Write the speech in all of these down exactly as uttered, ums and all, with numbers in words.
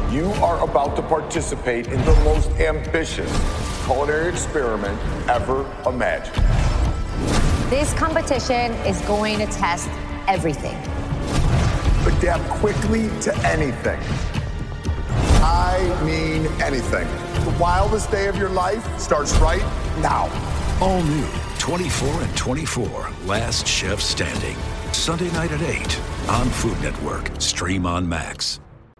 You are about to participate in the most ambitious culinary experiment ever imagined. This competition is going to test everything. Adapt quickly to anything. I mean anything. The wildest day of your life starts right now. All new twenty-four and twenty-four, Last Chef Standing. Sunday night at eight on Food Network. Stream on Max.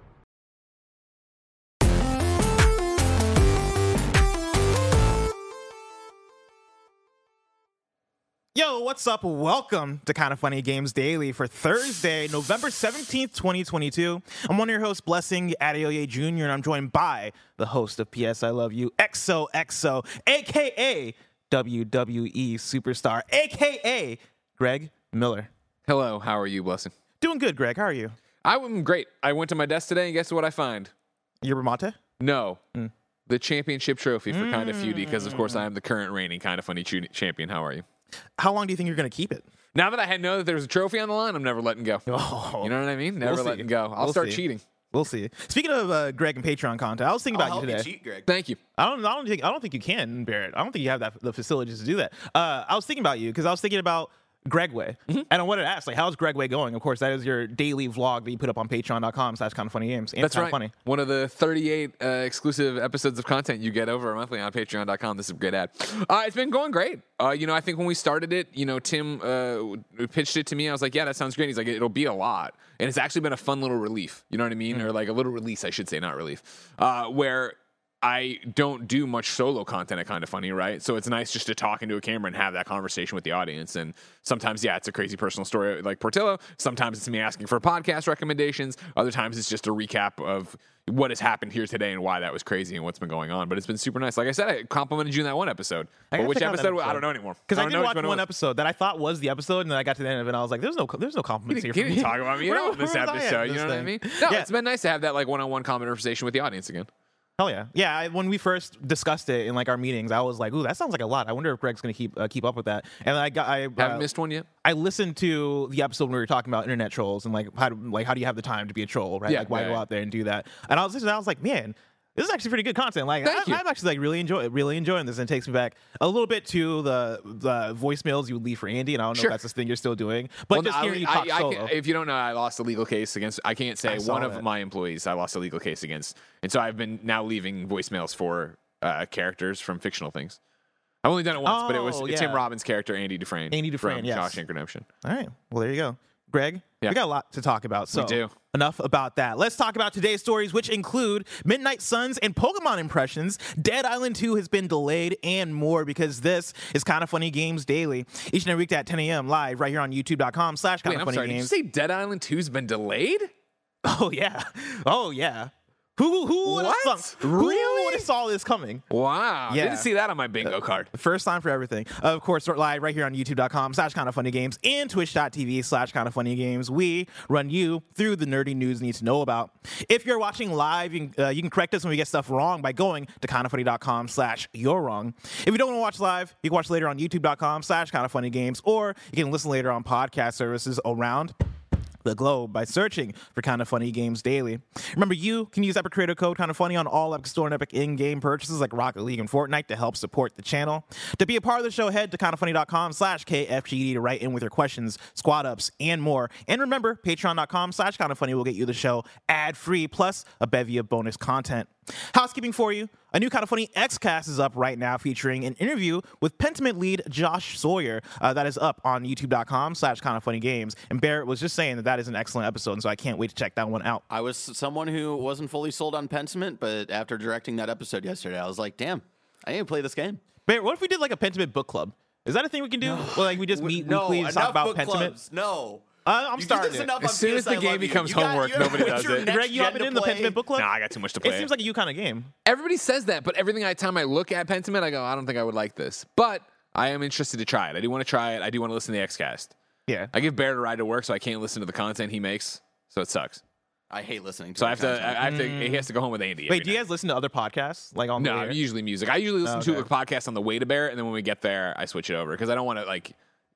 Yo, what's up? Welcome to Kind of Funny Games Daily for Thursday, November seventeenth, twenty twenty-two. I'm one of your hosts, Blessing Adeoye Junior, and I'm joined by the host of P S I Love You, X O X O, a k a. W W E Superstar, a k a. Greg Miller. Hello, how are you, Blessing? Doing good, Greg. How are you? I'm great. I went to my desk today, and guess what I find? Yerba mate? No. Mm. The championship trophy for Mm. Kind of Feudy, because, of course, I am the current reigning Kind of Funny ch- champion. How are you? How long do you think you're going to keep it? Now that I had know that there's a trophy on the line, I'm never letting go. Oh, You know what I mean? Never We'll letting see. go. I'll We'll start see. cheating. We'll see. Speaking of uh, Greg and Patreon content, I was thinking about I'll you help today. you cheat, Greg. Thank you. I don't. I don't think. I don't think you can, Barrett. I don't think you have that the facilities to do that. Uh, I was thinking about you because I was thinking about Gregway, Mm-hmm. and I wanted to ask, like, how's Gregway going? Of course, that is your daily vlog that you put up on Patreon dot com slash Kind of Funny Games. And That's it's kinda right. Funny. One of the thirty-eight uh, exclusive episodes of content you get over monthly on Patreon dot com. This is a great ad. Uh, it's been going great. Uh, you know, I think when we started it, you know, Tim uh, pitched it to me. I was like, yeah, that sounds great. He's like, it'll be a lot. And it's actually been a fun little relief. You know what I mean? Mm-hmm. Or like a little release, I should say, not relief. Uh, where I don't do much solo content at Kind of Funny, right? So it's nice just to talk into a camera and have that conversation with the audience. And sometimes, yeah, it's a crazy personal story like Portillo. Sometimes it's me asking for podcast recommendations. Other times it's just a recap of what has happened here today and why that was crazy and what's been going on. But it's been super nice. Like I said, I complimented you in that one episode. I But gotta which check out that episode? I episode. don't know anymore. Because I, don't did know watch which one it was. episode that I thought was the episode, and then I got to the end of it, and I was like, "There's no, there's no He compliments didn't, here he for didn't me." talk about me. You Where- know, this where was I at episode. in You this know what I thing? mean? No, Yeah. it's been nice to have that like one-on-one conversation with the audience again. Hell yeah, yeah. I, when we first discussed it in like our meetings, I was like, "Ooh, that sounds like a lot." I wonder if Greg's gonna keep uh, keep up with that. And I got, I Haven't uh, missed one yet. I listened to the episode when we were talking about internet trolls and like how do, like how do you have the time to be a troll, right? Yeah, like why yeah, go yeah. out there and do that? And I was listening, I was like, man, this is actually pretty good content. Like Thank I, you. I'm actually like really enjoy really enjoying this, and it takes me back a little bit to the the voicemails you would leave for Andy. And I don't know Sure. if that's this thing you're still doing, but Well, just I- hearing you I- talk I solo. can- if you don't know, I lost a legal case against. I can't say I saw one that. of my employees. I lost a legal case against, and so I've been now leaving voicemails for uh, characters from fictional things. I've only done it once, but it was Oh, Tim yeah. Robbins' character, Andy Dufresne. Andy Dufresne, from yes. Shawshank Redemption. All right. Well, there you go. Greg, Yeah. we got a lot to talk about. So We do. enough about that. Let's talk about today's stories, which include Midnight Suns and Pokemon impressions, Dead Island two has been delayed, and more, because this is Kind of Funny Games Daily. Each and every weekday at ten a.m. live right here on YouTube dot com slash Kind Wait, of I'm Funny sorry. Did you Games. say Dead Island two's been delayed? Oh, yeah. Oh, yeah. Who who would have What? thought- who Really? would have saw this coming? Wow. Yeah. Didn't see that on my bingo card. First time for everything. Of course, we're live right here on YouTube dot com slash Kind of Funny Games and Twitch dot t v slash Kind of Funny Games. We run you through the nerdy news you need to know about. If you're watching live, you can, uh, you can correct us when we get stuff wrong by going to kind of funny dot com slash you're wrong. If you don't want to watch live, you can watch later on YouTube dot com slash Kind of Funny Games, or you can listen later on podcast services around the globe by searching for Kind of Funny Games Daily. Remember, you can use Epic Creator Code Kind of Funny on all Epic Store and Epic in-game purchases like Rocket League and Fortnite to help support the channel. To be a part of the show, head to kind of funny dot com slash K F G D to write in with your questions, squad ups, and more. And remember, Patreon dot com slash Kind of Funny will get you the show ad-free, plus a bevy of bonus content. Housekeeping for you. A new Kind of Funny X-Cast is up right now, featuring an interview with Pentiment lead Josh Sawyer. Uh, that is up on YouTube dot com slash Kind of Funny Games. And Barrett was just saying that that is an excellent episode, and so I can't wait to check that one out. I was someone who wasn't fully sold on Pentiment, but after directing that episode yesterday, I was like, damn, I need to play this game. Barrett, what if we did like a Pentiment book club? Is that a thing we can do? Well, like we just meet no, weekly and enough talk about book Pentiment? clubs. No. Uh, I'm You starting did this it. enough As on soon P as S the I game Love You. becomes You got- homework, you have- nobody what's does your it. next Greg, you gen haven't to in the play? Pentiment book club? Nah, I got too much to play. It seems like a you kind of game. Everybody says that, but everything I time I look at Pentiment, I go, I don't think I would like this. But I am interested to try it. I do want to try it. I do want to listen to the X-Cast. Yeah. I give Barrett a ride to work, so I can't listen to the content he makes. So it sucks. I hate listening to So I it have to. content. I have to. He has to go home with Andy. Wait, every do you night. guys listen to other podcasts like on the No, air? usually music. I usually listen Oh, to okay. a podcast on the way to Barrett, and then when we get there, I switch it over because I don't want to like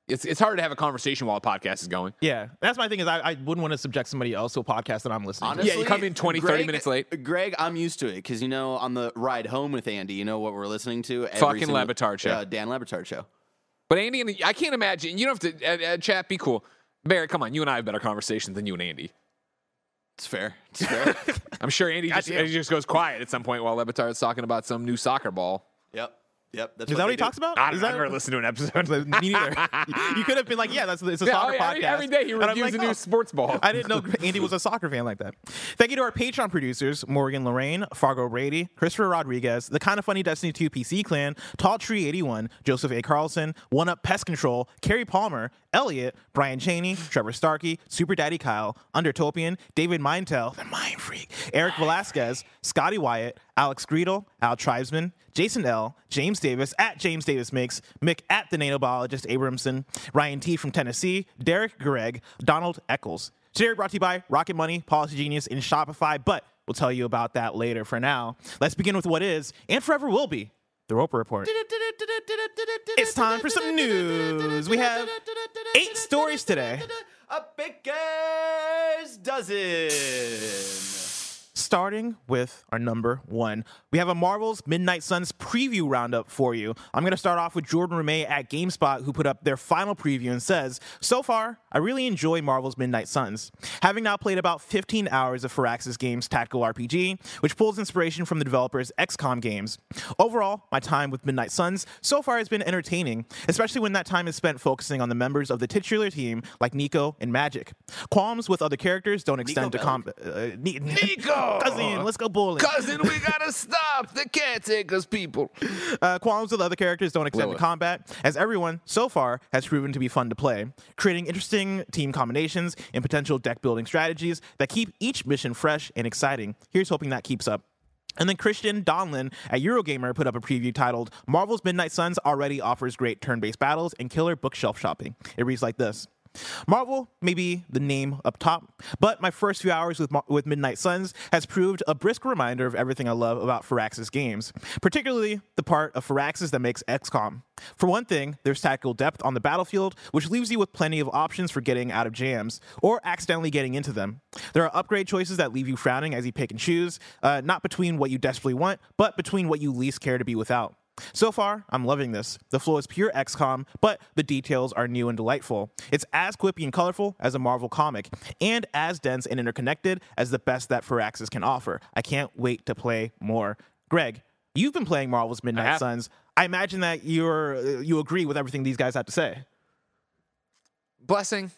It's it's hard to have a conversation while a podcast is going. Yeah, that's my thing is I, I wouldn't want to subject somebody else to a podcast that I'm listening Honestly, Yeah, you come in twenty, Greg, thirty minutes late. Greg, I'm used to it because, you know, on the ride home with Andy, you know what we're listening to? Every Fucking single- Levitard show. Uh, Dan Levitard show. But Andy, and I can't imagine. You don't have to, uh, uh, chat, be cool. Barrett, come on. You and I have better conversations than you and Andy. It's fair. It's fair. I'm sure Andy just, Goddamn. he just goes quiet at some point while Levitard's talking about some new soccer ball. Yep. Yep. That's Is that what they he do. talks about? I Is don't that I've never listened to an episode. Me neither. You could have been like, yeah, that's it's a Yeah, soccer oh, yeah, every, podcast. every day he And I'm reviews like, a new oh. sports ball. I didn't know Andy was a soccer fan like that. Thank you to our Patreon producers, Morgan Lorraine, Fargo Brady, Christopher Rodriguez, the Kind of Funny Destiny two P C clan, Tall Tree eighty-one, Joseph A. Carlson, One Up Pest Control, Carrie Palmer, Elliot, Brian Cheney, Trevor Starkey, Super Daddy Kyle, Undertopian, David Mindtell, the Mind Freak, Eric Velasquez, Scotty Wyatt, Alex Greedle, Al Tribesman, Jason L., James Davis at James Davis Makes, Mick at the Nanobiologist Abramson, Ryan T. from Tennessee, Derek Gregg, Donald Eccles. Today brought to you by Rocket Money, Policy Genius, and Shopify, but we'll tell you about that later. For now, let's begin with what is, and forever will be, the Roper Report. It's time for some news. We have eight stories today. A baker's dozen. Starting with our number one, we have a Marvel's Midnight Suns preview roundup for you. I'm going to start off with Jordan Ramey at GameSpot, who put up their final preview and says, so far, I really enjoy Marvel's Midnight Suns. Having now played about fifteen hours of Firaxis Games' tactical R P G, which pulls inspiration from the developers' X COM games. Overall, my time with Midnight Suns so far has been entertaining, especially when that time is spent focusing on the members of the titular team like Nico and Magic. Qualms with other characters don't extend to combat. Uh, Ni- Nico! Cousin, let's go bowling. Cousin, we gotta stop the caretakers, people. Uh, qualms with other characters don't extend Lilith. to combat, as everyone, so far, has proven to be fun to play, creating interesting team combinations and potential deck-building strategies that keep each mission fresh and exciting. Here's hoping that keeps up. And then Christian Donlin at Eurogamer put up a preview titled, Marvel's Midnight Suns already offers great turn-based battles and killer bookshelf shopping. It reads like this. Marvel may be the name up top, but my first few hours with with Midnight Suns has proved a brisk reminder of everything I love about Firaxis games, particularly the part of Firaxis that makes X COM. For one thing, there's tactical depth on the battlefield, which leaves you with plenty of options for getting out of jams, or accidentally getting into them. There are upgrade choices that leave you frowning as you pick and choose, uh, not between what you desperately want, but between what you least care to be without. So far, I'm loving this. The flow is pure X COM, but the details are new and delightful. It's as quippy and colorful as a Marvel comic, and as dense and interconnected as the best that Firaxis can offer. I can't wait to play more. Greg, you've been playing Marvel's Midnight have. Suns. I imagine that you're uh, you agree with everything these guys have to say. Blessing.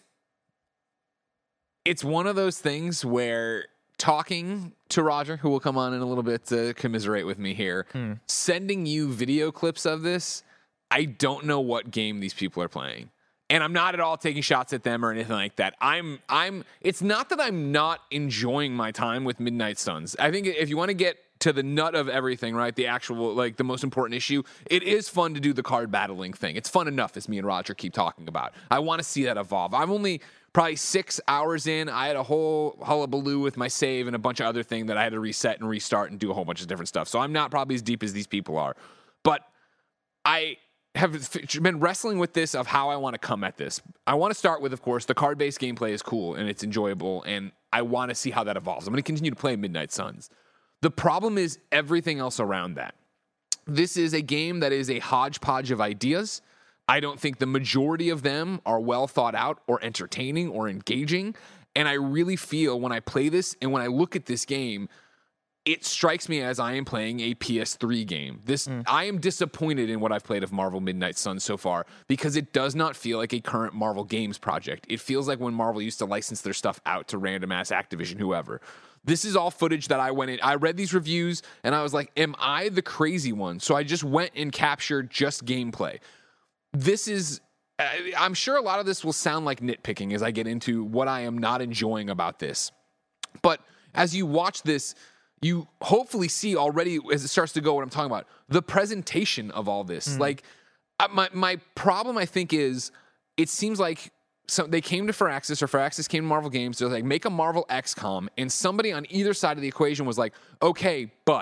It's one of those things where talking to Roger, who will come on in a little bit to commiserate with me here, Hmm. sending you video clips of this, I don't know what game these people are playing. And I'm not at all taking shots at them or anything like that. I'm I'm it's not that I'm not enjoying my time with Midnight Suns. I think if you want to get to the nut of everything, right? The actual, like, the most important issue, it is fun to do the card battling thing. It's fun enough, as me and Roger keep talking about. I want to see that evolve. I'm only probably six hours in. I had a whole hullabaloo with my save and a bunch of other things that I had to reset and restart and do a whole bunch of different stuff. So I'm not probably as deep as these people are. But I have been wrestling with this of how I want to come at this. I want to start with, of course, the card-based gameplay is cool and it's enjoyable, and I want to see how that evolves. I'm going to continue to play Midnight Suns. The problem is everything else around that. This is a game that is a hodgepodge of ideas. I don't think the majority of them are well thought out or entertaining or engaging. And I really feel when I play this and when I look at this game, it strikes me as I am playing a P S three game. This mm. I am disappointed in what I've played of Marvel Midnight Suns so far because it does not feel like a current Marvel Games project. It feels like when Marvel used to license their stuff out to random ass Activision, whoever. This is all footage that I went in. I read these reviews and I was like, am I the crazy one? So I just went and captured just gameplay. This is, I'm sure a lot of this will sound like nitpicking as I get into what I am not enjoying about this. But as you watch this, you hopefully see already as it starts to go what I'm talking about, the presentation of all this. Mm. Like, my my problem, I think, is it seems like so they came to Firaxis or Firaxis came to Marvel Games. They're like, make a Marvel X COM. And somebody on either side of the equation was like, okay, but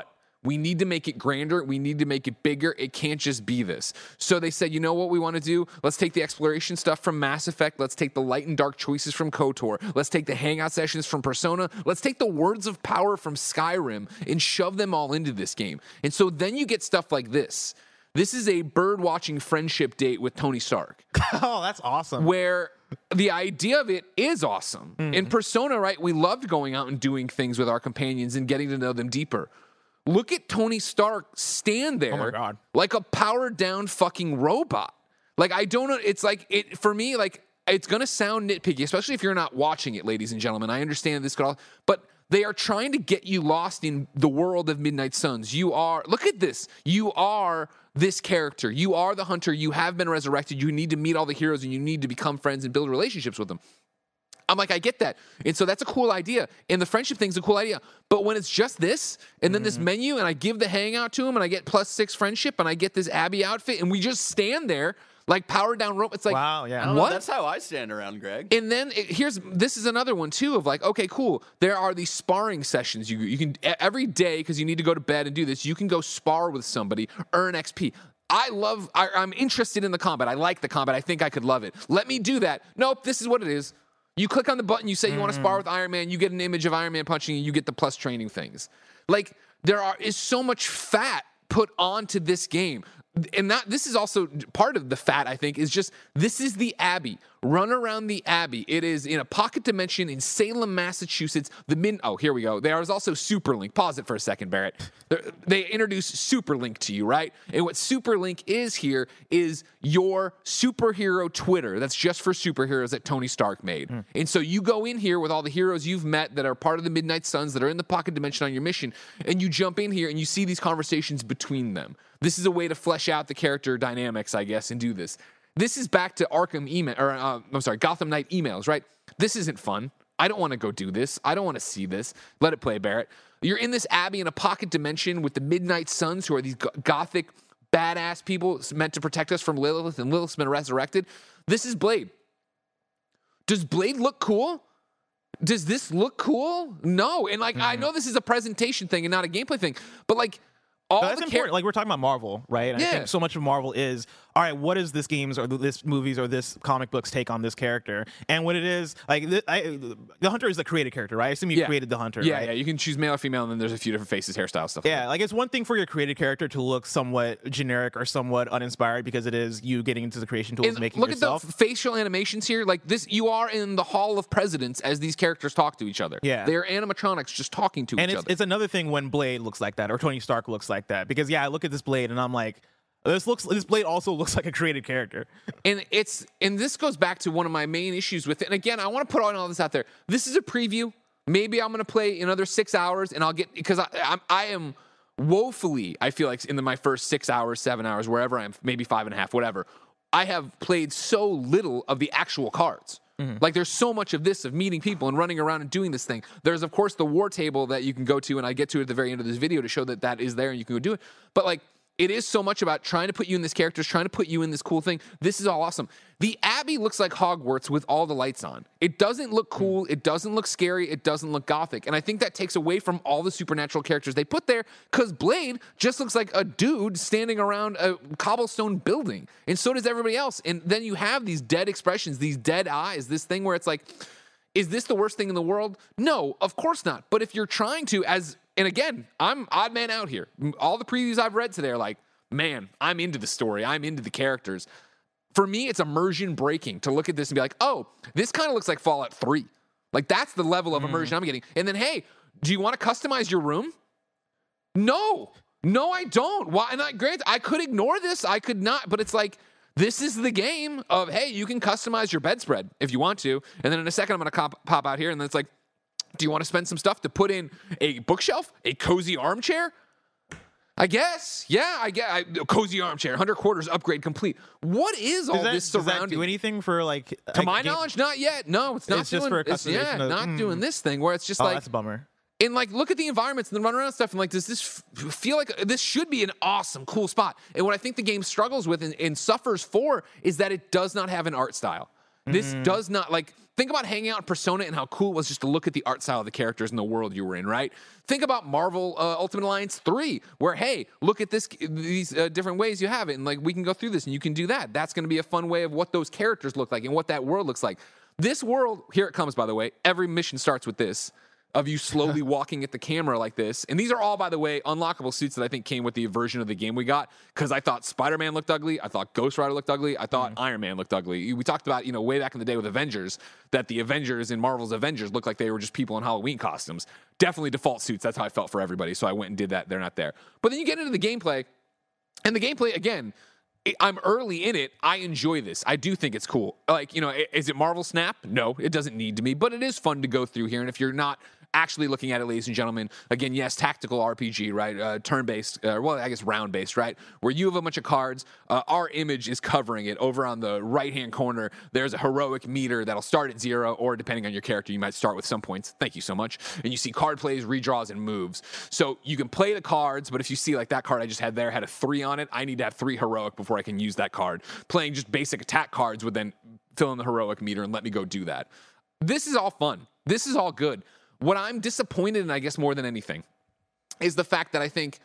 We need to make it grander. We need to make it bigger. It can't just be this. So they said, you know what we want to do? Let's take the exploration stuff from Mass Effect. Let's take the light and dark choices from KOTOR. Let's take the hangout sessions from Persona. Let's take the words of power from Skyrim and shove them all into this game. And so then you get stuff like this. This is a bird-watching friendship date with Tony Stark. Oh, that's awesome. Where the idea of it is awesome. Mm-hmm. In Persona, right, we loved going out and doing things with our companions and getting to know them deeper. Look at Tony Stark stand there oh my God. like a powered-down fucking robot. Like, I don't know. It's like, it for me, like, it's going to sound nitpicky, especially if you're not watching it, ladies and gentlemen. I understand this could all, but they are trying to get you lost in the world of Midnight Suns. You are, look at this. You are this character. You are the hunter. You have been resurrected. You need to meet all the heroes and you need to become friends and build relationships with them. I'm like, I get that. And so that's a cool idea. And the friendship thing's a cool idea. But when it's just this, and then mm-hmm. this menu, and I give the hangout to him, and I get plus six friendship, and I get this Abby outfit, and we just stand there like powered down rope. It's like, wow, yeah. I don't what? know, that's how I stand around, Greg. And then it, here's, this is another one too of like, okay, cool. There are these sparring sessions. You, you can, every day, because you need to go to bed and do this, you can go spar with somebody, earn X P. I love, I, I'm interested in the combat. I like the combat. I think I could love it. Let me do that. Nope, this is what it is. You click on the button, you say you mm. want to spar with Iron Man, you get an image of Iron Man punching you, you get the plus training things. Like, there are is so much fat put onto this game. And that this is also part of the fat, I think, is just this is the Abbey. Run around the Abbey. It is in a pocket dimension in Salem, Massachusetts. The min oh, here we go. There is also Superlink. Pause it for a second, Barrett. They introduce Superlink to you, right? And what Superlink is here is your superhero Twitter. That's just for superheroes that Tony Stark made. Mm. And so you go in here with all the heroes you've met that are part of the Midnight Suns that are in the pocket dimension on your mission, and you jump in here and you see these conversations between them. This is a way to flesh out the character dynamics, I guess, and do this. This is back to Arkham email, or uh, I'm sorry, Gotham Knight emails, right? This isn't fun. I don't want to go do this. I don't want to see this. Let it play, Barrett. You're in this Abbey in a pocket dimension with the Midnight Suns, who are these gothic, badass people meant to protect us from Lilith, and Lilith's been resurrected. This is Blade. Does Blade look cool? Does this look cool? No. And like, mm-hmm. I know this is a presentation thing and not a gameplay thing, but like, all that's the important. Char- like we're talking about Marvel, right? And yeah. I think so much of Marvel is, all right, what is this game's or this movies or this comic book's take on this character? And what it is, like the, I, the Hunter is the created character, right? I assume you yeah. created the Hunter. Yeah, right? yeah. You can choose male or female, and then there's a few different faces, hairstyles, stuff. Yeah, like, like it's one thing for your created character to look somewhat generic or somewhat uninspired because it is you getting into the creation tools and making look yourself. Look at the facial animations here. Like this, you are in the Hall of Presidents as these characters talk to each other. Yeah, they're animatronics just talking to and each it's, other. it's another thing when Blade looks like that or Tony Stark looks like that because yeah, I look at this Blade and I'm like, this looks this Blade also looks like a created character. And it's and this goes back to one of my main issues with it. And again, I want to put all this out there. This is a preview. Maybe I'm going to play another six hours and I'll get because I I'm, I am woefully I feel like in the, my first six hours, seven hours, wherever I am, maybe five and a half, whatever. I have played so little of the actual cards. Mm-hmm. Like there's so much of this, of meeting people and running around and doing this thing. There's of course the war table that you can go to, and I get to it at the very end of this video to show that that is there and you can go do it. But like, it is so much about trying to put you in this character, trying to put you in this cool thing. This is all awesome. The Abbey looks like Hogwarts with all the lights on. It doesn't look cool. It doesn't look scary. It doesn't look gothic. And I think that takes away from all the supernatural characters they put there because Blade just looks like a dude standing around a cobblestone building. And so does everybody else. And then you have these dead expressions, these dead eyes, this thing where it's like, is this the worst thing in the world? No, of course not. But if you're trying to, as and again, I'm odd man out here. All the previews I've read today are like, man, I'm into the story. I'm into the characters. For me, it's immersion breaking to look at this and be like, oh, this kind of looks like Fallout three. Like, that's the level of immersion mm. I'm getting. And then, hey, do you want to customize your room? No. No, I don't. Why? And I, granted, I could ignore this. I could not. But it's like, this is the game of, hey, you can customize your bedspread if you want to. And then in a second, I'm going to cop, pop out here. And then it's like, do you want to spend some stuff to put in a bookshelf, a cozy armchair? I guess. Yeah, I get I, a cozy armchair, one hundred quarters upgrade complete. What is all does that, this surrounding? Does that do anything for like? To my game? knowledge, not yet. No, it's not. It's doing, just for a it's, yeah, of, not mm. doing this thing where it's just oh, like. That's a bummer. And like, look at the environments and the run around stuff, and like, does this f- feel like this should be an awesome, cool spot? And what I think the game struggles with and, and suffers for is that it does not have an art style. This Mm-hmm. does not, like, think about hanging out in Persona and how cool it was just to look at the art style of the characters and the world you were in, right? Think about Marvel uh, Ultimate Alliance three, where, hey, look at this, these uh, different ways you have it, and, like, we can go through this, and you can do that. That's going to be a fun way of what those characters look like and what that world looks like. This world, here it comes, by the way. Every mission starts with this, of you slowly walking at the camera like this. And these are all, by the way, unlockable suits that I think came with the version of the game we got, because I thought Spider-Man looked ugly. I thought Ghost Rider looked ugly. I thought mm. Iron Man looked ugly. We talked about, you know, way back in the day with Avengers, that the Avengers in Marvel's Avengers looked like they were just people in Halloween costumes. Definitely default suits. That's how I felt for everybody. So I went and did that. They're not there. But then you get into the gameplay, and the gameplay, again, I'm early in it. I enjoy this. I do think it's cool. Like, you know, is it Marvel Snap? No, it doesn't need to be, but it is fun to go through here. And if you're not actually looking at it, ladies and gentlemen, again, yes, tactical R P G, right? Uh, turn-based, uh, well, I guess round-based, right? Where you have a bunch of cards. Uh, our image is covering it. Over on the right-hand corner, there's a heroic meter that'll start at zero, or depending on your character, you might start with some points. Thank you so much. And you see card plays, redraws, and moves. So you can play the cards, but if you see like that card I just had there had a three on it, I need to have three heroic before I can use that card. Playing just basic attack cards would then fill in the heroic meter and let me go do that. This is all fun. This is all good. What I'm disappointed in, I guess, more than anything, is the fact that I think,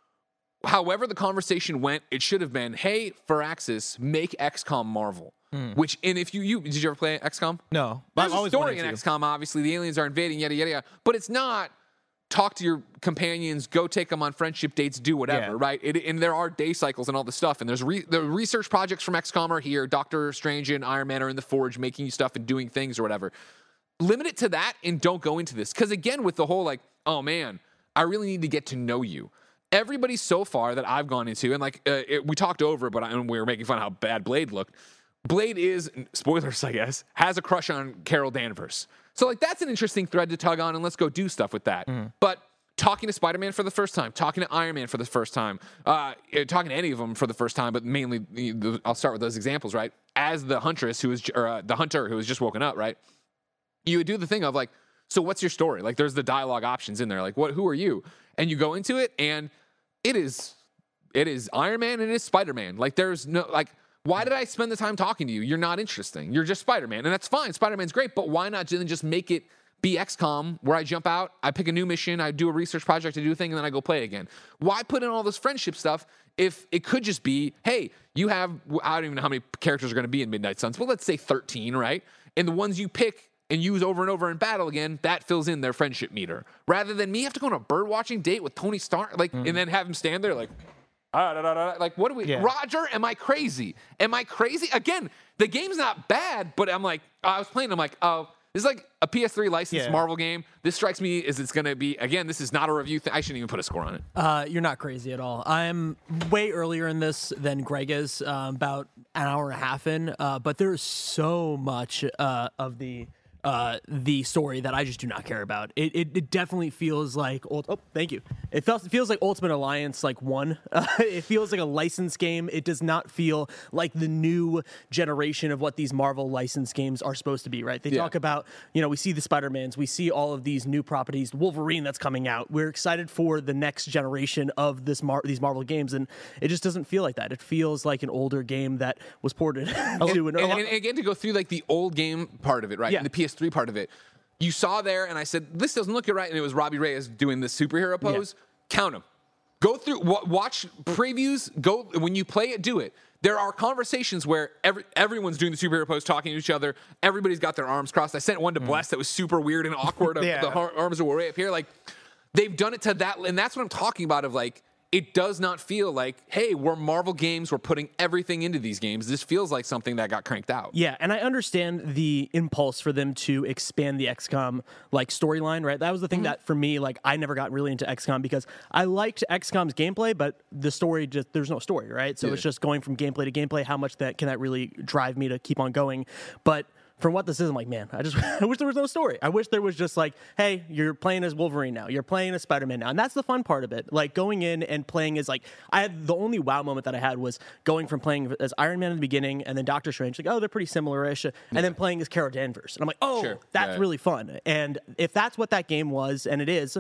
however the conversation went, it should have been, hey, Firaxis, make X COM Marvel. Mm. Which, and if you, you, did you ever play X COM? No. There's I've a always story in to. X COM, obviously. The aliens are invading, yada, yada, yada. But it's not talk to your companions, go take them on friendship dates, do whatever, yeah. right? It, and there are day cycles and all this stuff. And there's re, the research projects from X COM are here. Doctor Strange and Iron Man are in the Forge making you stuff and doing things or whatever. Limit it to that and don't go into this. Because again, with the whole like, oh man, I really need to get to know you. Everybody so far that I've gone into, and like uh, it, we talked over, but I, and we were making fun of how bad Blade looked. Blade is, spoilers I guess, has a crush on Carol Danvers. So like that's an interesting thread to tug on, and let's go do stuff with that. Mm. But talking to Spider-Man for the first time, talking to Iron Man for the first time, uh, talking to any of them for the first time, but mainly I'll start with those examples, right? As the huntress who is, or uh, the hunter who has just woken up, right? You would do the thing of like, so what's your story? Like there's the dialogue options in there. Like what, who are you? And you go into it and it is, it is Iron Man and it is Spider-Man. Like there's no, like, why did I spend the time talking to you? You're not interesting. You're just Spider-Man. And that's fine. Spider-Man's great, but why not then just make it be X COM where I jump out, I pick a new mission, I do a research project, I do a thing, and then I go play again? Why put in all this friendship stuff if it could just be, hey, you have, I don't even know how many characters are going to be in Midnight Suns, but let's say thirteen, right? And the ones you pick and use over and over in battle again, that fills in their friendship meter. Rather than me have to go on a bird watching date with Tony Stark, like, mm-hmm. and then have him stand there like, ah, da, da, da, like, what do we, yeah. Roger, am I crazy? Am I crazy? Again, the game's not bad, but I'm like, I was playing, I'm like, oh, this is like a P S three licensed yeah. Marvel game. This strikes me as it's going to be, again, this is not a review thing. I shouldn't even put a score on it. Uh, you're not crazy at all. I'm way earlier in this than Greg is, uh, about an hour and a half in, uh, but there's so much uh, of the... Uh, the story that I just do not care about. It it, it definitely feels like old, oh thank you. It feels it feels like Ultimate Alliance like one. Uh, it feels like a licensed game. It does not feel like the new generation of what these Marvel licensed games are supposed to be. Right? They yeah. talk about, you know, we see the Spider-Mans, we see all of these new properties, Wolverine that's coming out. We're excited for the next generation of this Mar- these Marvel games, and it just doesn't feel like that. It feels like an older game that was ported to and, an, and, and again to go through like the old game part of it, right? Yeah. And the P S three part of it. You saw there, and I said, this doesn't look right, and it was Robbie Reyes doing the superhero pose. Yeah. Count them. Go through, watch previews, go, when you play it, do it. There are conversations where every, everyone's doing the superhero pose, talking to each other. Everybody's got their arms crossed. I sent one to mm. Bless that was super weird and awkward. yeah. The arms were way up here. Like, they've done it to that, and that's what I'm talking about of like, it does not feel like, hey, we're Marvel games, we're putting everything into these games. This feels like something that got cranked out. Yeah, and I understand the impulse for them to expand the X COM like storyline, right? That was the thing mm-hmm. that for me, like I never got really into X COM because I liked X COM's gameplay, but the story just there's no story, right? So yeah. it's just going from gameplay to gameplay. How much that can that really drive me to keep on going? But from what this is, I'm like, man, I just I wish there was no story. I wish there was just like, hey, you're playing as Wolverine now. You're playing as Spider-Man now. And that's the fun part of it. Like going in and playing as like, I had the only wow moment that I had was going from playing as Iron Man in the beginning and then Doctor Strange, like, oh, they're pretty similar-ish. And yeah. then playing as Carol Danvers. And I'm like, oh, sure. that's yeah. really fun. And if that's what that game was, and it is,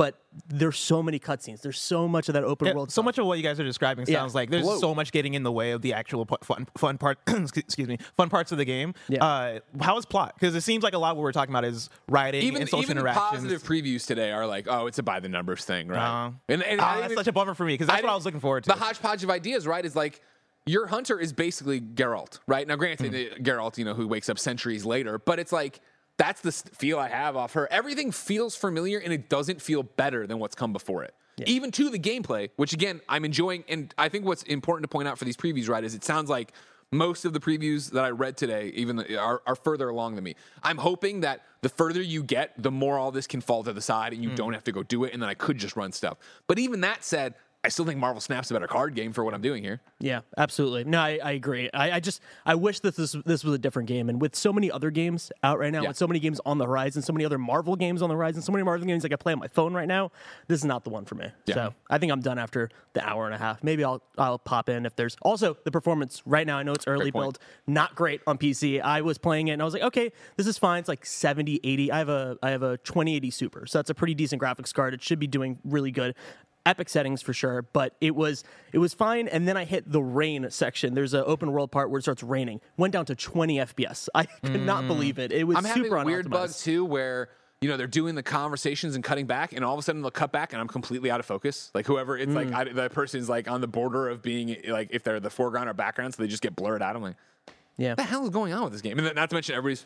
but there's so many cutscenes. There's so much of that open Yeah, world. so stuff. much of what you guys are describing sounds Yeah. like there's Whoa. so much getting in the way of the actual pu- fun, fun part. excuse me, fun parts of the game. Yeah. Uh, how is plot? Because it seems like a lot of what we're talking about is writing Even and social even the interactions. positive previews today are like, oh, it's a by the numbers thing, right? Uh, and and Ah, I that's didn't- such a bummer for me because that's I what I didn't- was looking forward to. The hodgepodge of ideas, right, is like your hunter is basically Geralt, right? Now, granted, Hmm. uh, Geralt, you know, who wakes up centuries later, but it's like that's the s- feel I have off her. Everything feels familiar, and it doesn't feel better than what's come before it. Even to the gameplay, which again I'm enjoying, and I think what's important to point out for these previews, right, is it sounds like most of the previews that I read today, even the, are, are further along than me. I'm hoping that the further you get, the more all this can fall to the side, and you don't have to go do it, and then I could just run stuff. But even that said, I still think Marvel Snap's a better card game for what I'm doing here. Yeah, absolutely. No, I, I agree. I, I just I wish that this this was a different game. And with so many other games out right now, Yeah. with so many games on the horizon, so many other Marvel games on the horizon, so many Marvel games I can play on my phone right now, this is not the one for me. Yeah. So I think I'm done after the hour and a half. Maybe I'll I'll pop in if there's also the performance right now. I know it's early Great point. build, not great on P C. I was playing it and I was like, okay, this is fine. It's like seventy, eighty. I have a I have a twenty eighty Super, so that's a pretty decent graphics card. It should be doing really good. Epic settings for sure, but it was it was fine. And then I hit the rain section. There's an open world part where it starts raining. Went down to twenty F P S. I could not believe it. It was I'm having super a weird unoptimized. bug too, where you know they're doing the conversations and cutting back, and all of a sudden they'll cut back, and I'm completely out of focus. Like whoever, it's like I, the person's like on the border of being like if they're the foreground or background, so they just get blurred out. I'm like, Yeah, what the hell is going on with this game? And then, not to mention everybody's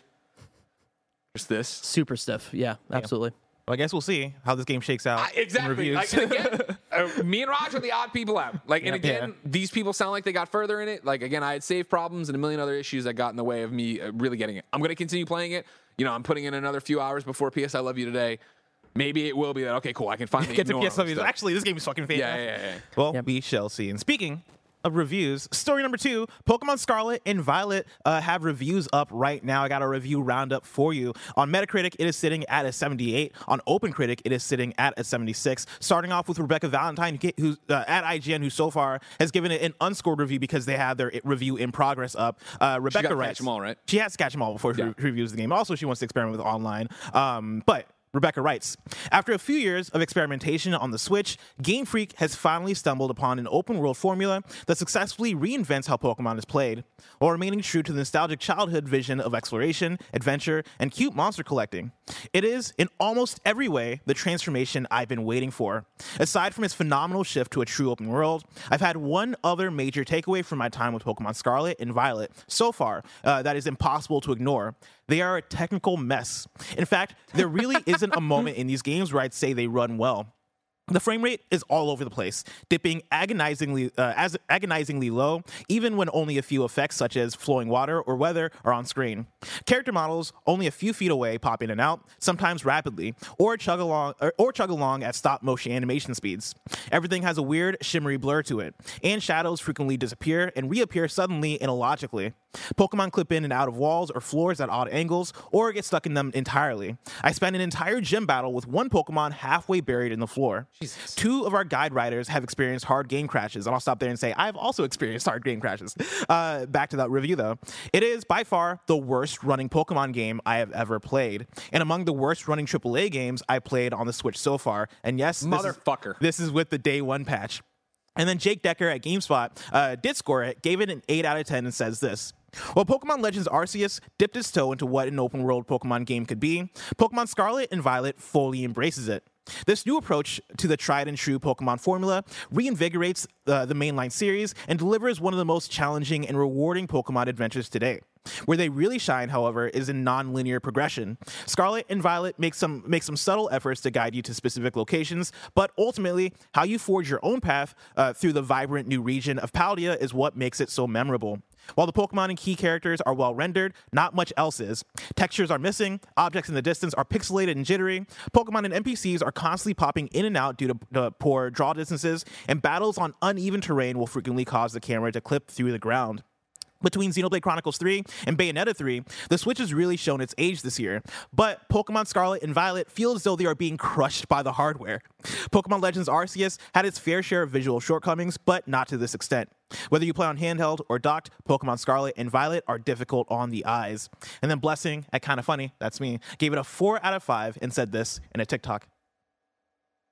just this. super stiff. Yeah, absolutely. Well, I guess we'll see how this game shakes out. I- in exactly. reviews. Like, and again, uh, me and Raj are the odd people out. Like, and Yeah. again, these people sound like they got further in it. Like, again, I had save problems and a million other issues that got in the way of me uh, really getting it. I'm going to continue playing it. You know, I'm putting in another few hours before P S I Love You Today. Maybe it will be that, okay, cool, I can finally Get to ignore P S W. stuff. Actually, this game is fucking fantastic. Yeah, yeah, yeah, yeah. Well, Yep. we shall see. And speaking of reviews, story number two, Pokemon Scarlet and Violet uh, have reviews up right now. I got a review roundup for you. On Metacritic, it is sitting at a seventy-eight. On OpenCritic, it is sitting at a seventy-six. Starting off with Rebecca Valentine, who's uh, at I G N, who so far has given it an unscored review because they have their review in progress up. Uh, Rebecca gotta writes, catch 'em all, right? She has to catch them all before she Yeah. re- reviews the game. Also, she wants to experiment with online. Um, but Rebecca writes, after a few years of experimentation on the Switch, Game Freak has finally stumbled upon an open-world formula that successfully reinvents how Pokemon is played, while remaining true to the nostalgic childhood vision of exploration, adventure, and cute monster collecting. It is, in almost every way, the transformation I've been waiting for. Aside from its phenomenal shift to a true open world, I've had one other major takeaway from my time with Pokemon Scarlet and Violet so far uh, that is impossible to ignore. They are a technical mess. In fact, there really isn't a moment in these games where I'd say they run well. The frame rate is all over the place, dipping agonizingly, uh, as agonizingly low, even when only a few effects such as flowing water or weather are on screen. Character models only a few feet away pop in and out, sometimes rapidly, or chug along, or, or chug along at stop motion animation speeds. Everything has a weird, shimmery blur to it, and shadows frequently disappear and reappear suddenly and illogically. Pokemon clip in and out of walls or floors at odd angles, or get stuck in them entirely. I spent an entire gym battle with one Pokemon halfway buried in the floor. Jesus. Two of our guide riders have experienced hard game crashes, and I'll stop there and say I've also experienced hard game crashes. Uh, back to that review, though. It is by far the worst running Pokemon game I have ever played, and among the worst running triple A games I played on the Switch so far. And yes, this is- Motherfucker. this is with the day one patch. And then Jake Decker at GameSpot uh, did score it, gave it an eight out of ten, and says this. While Pokemon Legends Arceus dipped its toe into what an open-world Pokemon game could be, Pokemon Scarlet and Violet fully embraces it. This new approach to the tried-and-true Pokemon formula reinvigorates uh, the mainline series and delivers one of the most challenging and rewarding Pokemon adventures today. Where they really shine, however, is in non-linear progression. Scarlet and Violet make some make some subtle efforts to guide you to specific locations, but ultimately, how you forge your own path uh, through the vibrant new region of Paldea is what makes it so memorable. While the Pokemon and key characters are well rendered, not much else is. Textures are missing, objects in the distance are pixelated and jittery, Pokemon and N P Cs are constantly popping in and out due to uh, poor draw distances, and battles on uneven terrain will frequently cause the camera to clip through the ground. Between Xenoblade Chronicles three and Bayonetta three, the Switch has really shown its age this year, but Pokemon Scarlet and Violet feel as though they are being crushed by the hardware. Pokemon Legends Arceus had its fair share of visual shortcomings, but not to this extent. Whether you play on handheld or docked, Pokemon Scarlet and Violet are difficult on the eyes. And then Blessing, at Kinda Funny, that's me, gave it a four out of five and said this in a TikTok.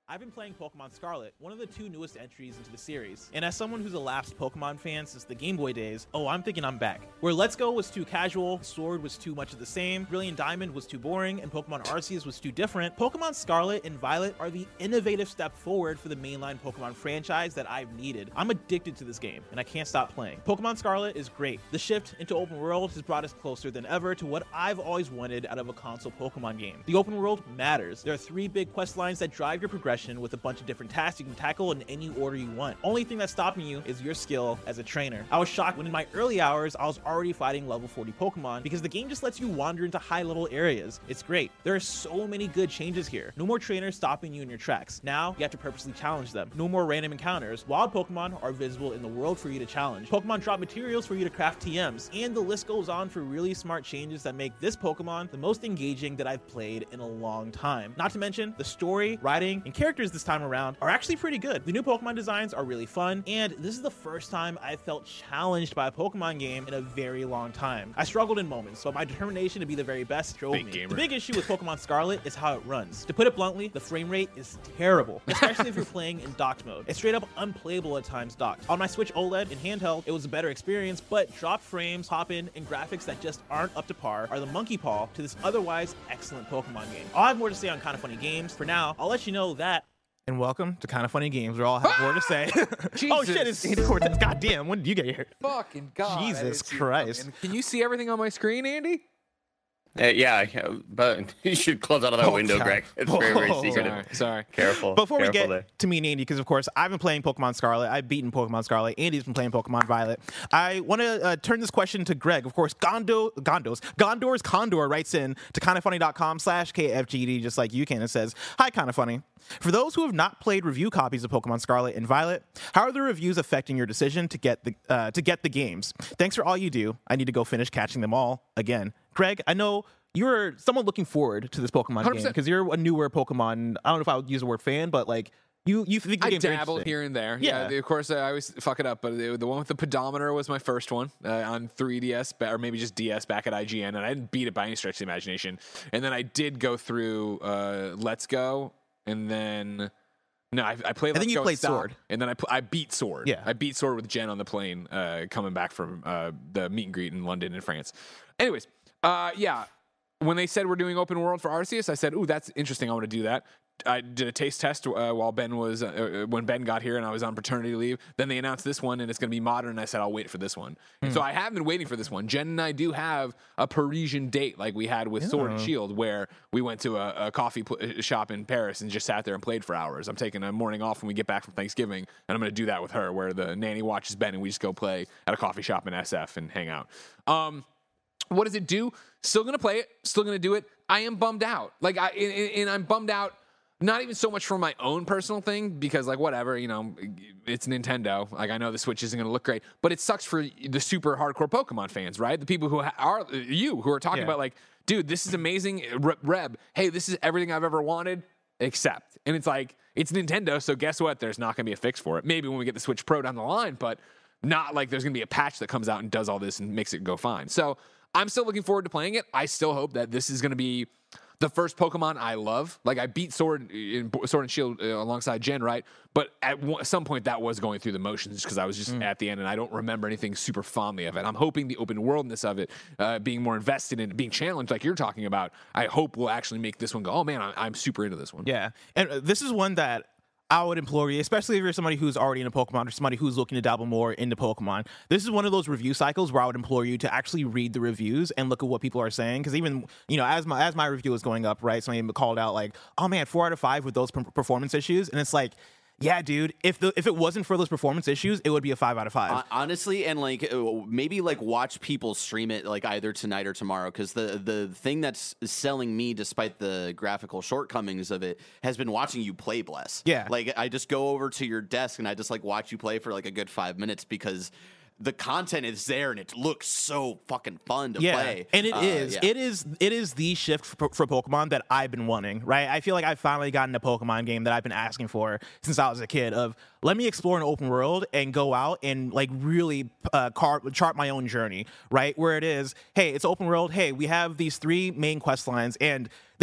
I've been playing Pokemon Scarlet, one of the two newest entries into the series. And as someone who's a lapsed Pokemon fan since the Game Boy days, oh, I'm thinking I'm back. Where Let's Go was too casual, Sword was too much of the same, Brilliant Diamond was too boring, and Pokemon Arceus was too different, Pokemon Scarlet and Violet are the innovative step forward for the mainline Pokemon franchise that I've needed. I'm addicted to this game, and I can't stop playing. Pokemon Scarlet is great. The shift into open world has brought us closer than ever to what I've always wanted out of a console Pokemon game. The open world matters. There are three big quest lines that drive your progression with a bunch of different tasks you can tackle in any order you want. Only thing that's stopping you is your skill as a trainer. I was shocked when in my early hours I was already fighting level forty Pokemon because the game just lets you wander into high level areas. It's great. There are so many good changes here. No more trainers stopping you in your tracks. Now you have to purposely challenge them. No more random encounters. Wild Pokemon are visible in the world for you to challenge. Pokemon drop materials for you to craft T Ms, and the list goes on for really smart changes that make this Pokemon the most engaging that I've played in a long time. Not to mention the story, writing, and characters this time around are actually pretty good. The new Pokemon designs are really fun, and this is the first time I felt challenged by a Pokemon game in a very long time. I struggled in moments, but my determination to be the very best drove Big me. gamer. The big issue with Pokemon Scarlet is how it runs. To put it bluntly, the frame rate is terrible, especially if you're playing in docked mode. It's straight up unplayable at times docked. On my Switch OLED and handheld, it was a better experience, but dropped frames, pop-in, and graphics that just aren't up to par are the monkey paw to this otherwise excellent Pokemon game. I'll have more to say on Kinda Funny Games. For now, I'll let you know that. And welcome to Kinda Funny Games, where I'll have more to say. Oh shit, it's Andy Cortez. God damn, when did you get here? Fucking God. I Jesus didn't see it Christ. coming. Can you see everything on my screen, Andy? Uh, yeah, yeah, but you should close out of that Oh, window, God. Greg. It's very, very Oh. secretive. Sorry, sorry. Careful. Before we Careful get there. to me and Andy, because of course I've been playing Pokemon Scarlet, I've beaten Pokemon Scarlet, Andy's been playing Pokemon Violet. I want to uh, turn this question to Greg. Of course, Gondo, Gondos, Gondor's Condor writes in to kindafunny.com slash KFGD, just like you can, and says, "Hi, Kinda Funny. For those who have not played review copies of Pokemon Scarlet and Violet, how are the reviews affecting your decision to get the uh, to get the games? Thanks for all you do. I need to go finish catching them all again." Greg, I know you're someone looking forward to this Pokemon one hundred game percent. because you're a newer Pokemon. I don't know if I would use the word fan, but like you, you think the I game's dabbled interesting. here and there. Yeah. Yeah, of course, I always fuck it up, but the, the one with the pedometer was my first one uh, on three D S, ba- or maybe just D S back at I G N, and I didn't beat it by any stretch of the imagination. And then I did go through uh, Let's Go, and then... No, I, I played. I think Let's you Go played Stop, Sword. and then I pl- I beat Sword. Yeah. I beat Sword with Jen on the plane uh, coming back from uh, the meet and greet in London and France. Anyways, uh, yeah, when they said we're doing open world for Arceus, I said, "Ooh, that's interesting. I want to do that." I did a taste test uh, while Ben was uh, when Ben got here and I was on paternity leave. Then they announced this one and it's going to be modern. And I said I'll wait for this one. And so I have been waiting for this one. Jen and I do have a Parisian date like we had with Sword and Shield, where we went to a, a coffee pl- shop in Paris and just sat there and played for hours. I'm taking a morning off when we get back from Thanksgiving, and I'm going to do that with her, where the nanny watches Ben and we just go play at a coffee shop in S F and hang out. Um, what does it do? Still going to play it. Still going to do it. I am bummed out. Like I and, and I'm bummed out. Not even so much for my own personal thing, because like whatever, you know, it's Nintendo. Like I know the Switch isn't going to look great, but it sucks for the super hardcore Pokemon fans, right? The people who ha- are you who are talking Yeah. about like, dude, this is amazing. Re- Reb, hey, this is everything I've ever wanted, except. And it's like it's Nintendo, so guess what? There's not going to be a fix for it. Maybe when we get the Switch Pro down the line, but not like there's going to be a patch that comes out and does all this and makes it go fine. So I'm still looking forward to playing it. I still hope that this is going to be the first Pokemon I love. Like I beat Sword in Sword and Shield uh, alongside Jen, right? But at one, some point that was going through the motions because I was just mm. at the end and I don't remember anything super fondly of it. I'm hoping the open worldness of it, uh, being more invested in it, being challenged like you're talking about, I hope will actually make this one go, oh man, I'm, I'm super into this one. Yeah, and uh, this is one that I would implore you, especially if you're somebody who's already into Pokemon or somebody who's looking to dabble more into Pokemon. This is one of those review cycles where I would implore you to actually read the reviews and look at what people are saying. Because even, you know, as my as my review was going up, right, somebody called out like, oh man, four out of five with those p- performance issues. And it's like, yeah, dude, if the if it wasn't for those performance issues, it would be a five out of five. Uh, honestly, and like uh, maybe like watch people stream it like either tonight or tomorrow, because the the thing that's selling me, despite the graphical shortcomings of it, has been watching you play, Bless. Yeah. Like I just go over to your desk and I just like watch you play for like a good five minutes because the content is there and it looks so fucking fun to yeah, play. and it uh, is, yeah. it is, it is the shift for, for Pokemon that I've been wanting. Right, I feel like I've finally gotten a Pokemon game that I've been asking for since I was a kid. Of let me explore an open world and go out and like really uh, car- chart my own journey. Right, where it is, hey, it's open world. Hey, we have these three main quest lines and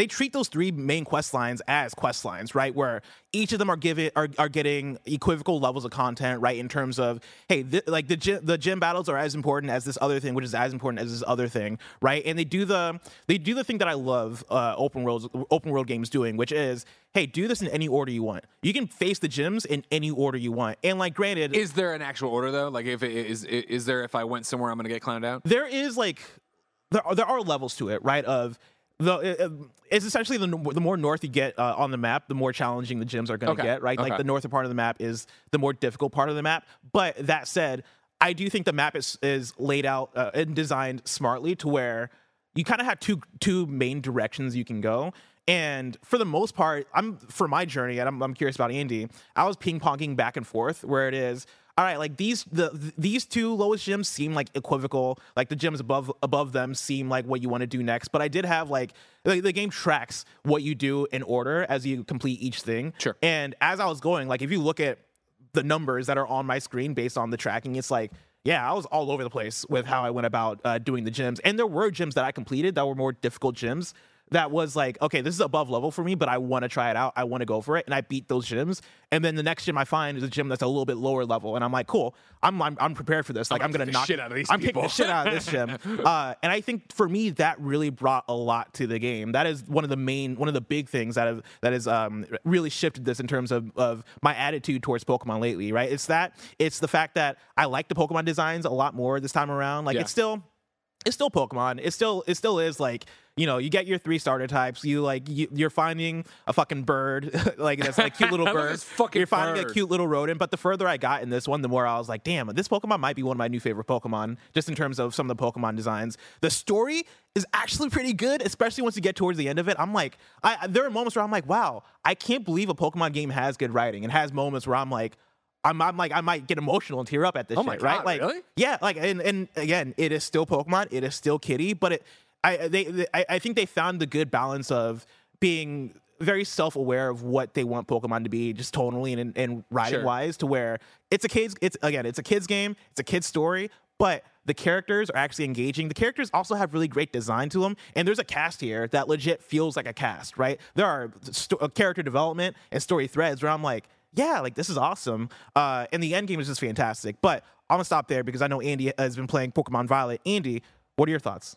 they treat those three main quest lines as quest lines, right? Where each of them are given are, are getting equivocal levels of content, right? In terms of, hey, th- like the gym, the gym battles are as important as this other thing, which is as important as this other thing, right? And they do the they do the thing that I love uh, open world open world games doing, which is, hey, do this in any order you want. You can face the gyms in any order you want. And like, granted, Is there an actual order though? Like, if it is is there if I went somewhere I'm gonna get clowned out? there is like there are, there are levels to it, right? Of the it, it's essentially the the more north you get uh, on the map, the more challenging the gyms are going to Okay. get, right? Like Okay. the northern part of the map is the more difficult part of the map. But that said, I do think the map is is laid out uh, and designed smartly to where you kind of have two two main directions you can go. And for the most part, I'm for my journey, and I'm, I'm curious about Andy. I was ping ponging back and forth, where it is, all right, like these the th- these two lowest gyms seem like equivocal. Like the gyms above above them seem like what you want to do next. But I did have like the, the game tracks what you do in order as you complete each thing. Sure. And as I was going, like if you look at the numbers that are on my screen based on the tracking, it's like, yeah, I was all over the place with how I went about uh, doing the gyms. And there were gyms that I completed that were more difficult gyms. That was like, okay, this is above level for me, but I want to try it out. I want to go for it. And I beat those gyms. And then the next gym I find is a gym that's a little bit lower level. And I'm like, cool, I'm I'm, I'm prepared for this. Like, I'm, gonna going to kick the knock shit out of these I'm people. kicking the shit out of this gym. Uh, and I think for me, that really brought a lot to the game. That is one of the main, one of the big things that have that has um, really shifted this in terms of, of my attitude towards Pokemon lately, right? It's that, it's the fact that I like the Pokemon designs a lot more this time around. Like, Yeah. it's still, it's still Pokemon. It still, it still is like, you know, you get your three starter types. You like, you, you're finding a fucking bird, like that's like a cute little Look at bird. this fucking You're finding bird. a cute little rodent. But the further I got in this one, the more I was like, damn, this Pokemon might be one of my new favorite Pokemon, just in terms of some of the Pokemon designs. The story is actually pretty good, especially once you get towards the end of it. I'm like, I there are moments where I'm like, wow, I can't believe a Pokemon game has good writing, and has moments where I'm like, I'm, I'm like, I might get emotional and tear up at this Oh my shit, right? God, Like, really? yeah, like, and, and again, it is still Pokemon, it is still Kitty, but it, I, they, they, I I think they found the good balance of being very self-aware of what they want Pokemon to be, just tonally and, and writing Sure. wise, to where it's a kids, it's again, it's a kids game, it's a kids story, but the characters are actually engaging. The characters also have really great design to them, and there's a cast here that legit feels like a cast, right? There are sto- uh, character development and story threads where I'm like, yeah, like this is awesome. Uh, and the end game is just fantastic. But I'm gonna stop there because I know Andy has been playing Pokemon Violet. Andy, what are your thoughts?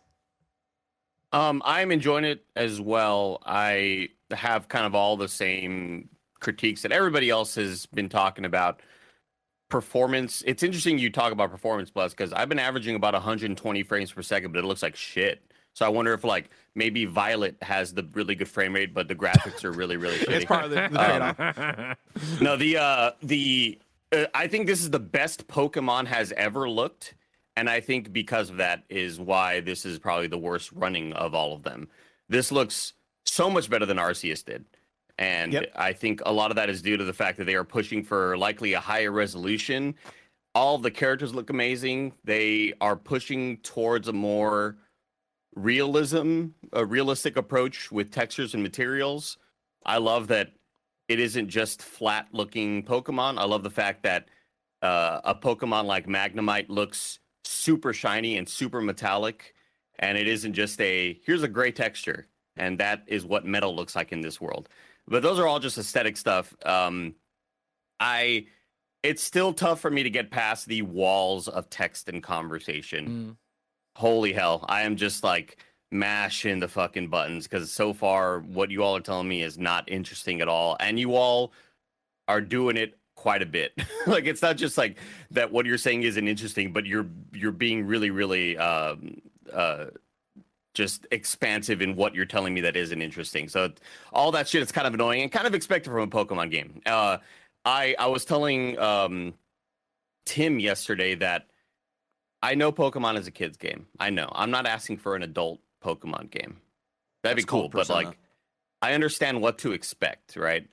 Um, I'm enjoying it as well. I have kind of all the same critiques that everybody else has been talking about. Performance. It's interesting you talk about performance plus because I've been averaging about one hundred twenty frames per second, but it looks like shit. So I wonder if like maybe Violet has the really good frame rate, but the graphics are really really shitty. It's part of the, the Um, trade-off. No, the uh the uh, I think this is the best Pokemon has ever looked, and I think because of that is why this is probably the worst running of all of them. This looks so much better than Arceus did. And Yep. I think a lot of that is due to the fact that they are pushing for likely a higher resolution. All the characters look amazing. They are pushing towards a more realism, a realistic approach with textures and materials. I love that it isn't just flat looking Pokemon. I love the fact that uh, a Pokemon like Magnemite looks super shiny and super metallic, and it isn't just a here's a gray texture, and that is what metal looks like in this world. But those are all just aesthetic stuff. Um, I it's still tough for me to get past the walls of text and conversation. Holy hell. I am just like mashing the fucking buttons because so far what you all are telling me is not interesting at all. And you all are doing it quite a bit. Like it's not just like that what you're saying isn't interesting, but you're you're being really, really um uh just expansive in what you're telling me that isn't interesting. So all that shit is kind of annoying and kind of expected from a Pokemon game. Uh I I was telling um Tim yesterday that I know Pokemon is a kid's game. I know. I'm not asking for an adult Pokemon game. That'd That's be cool, called but Persona. like I understand what to expect, right?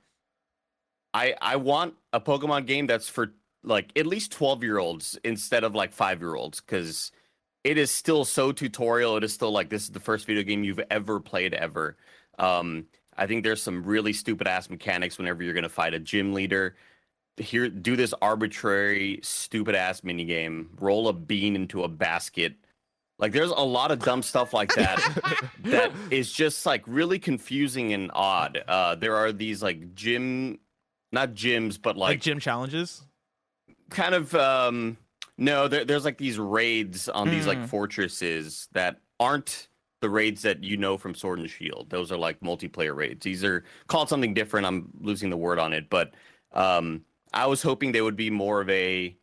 I I want a Pokemon game that's for like at least twelve-year-olds instead of like five-year-olds cuz it is still so tutorial. It is still like this is the first video game you've ever played ever. Um I think there's some really stupid ass mechanics whenever you're going to fight a gym leader. Here, do this arbitrary, stupid ass mini game. Roll a bean into a basket. Like there's a lot of dumb stuff like that that is just like really confusing and odd. Uh, there are these like gym, not gyms, but like, Like gym challenges. kind of um no there, there's like these raids on these like Mm. fortresses that aren't the raids that you know from Sword and Shield. Those are like multiplayer raids. These are called something different. I'm losing the word on it, but um I was hoping they would be more of a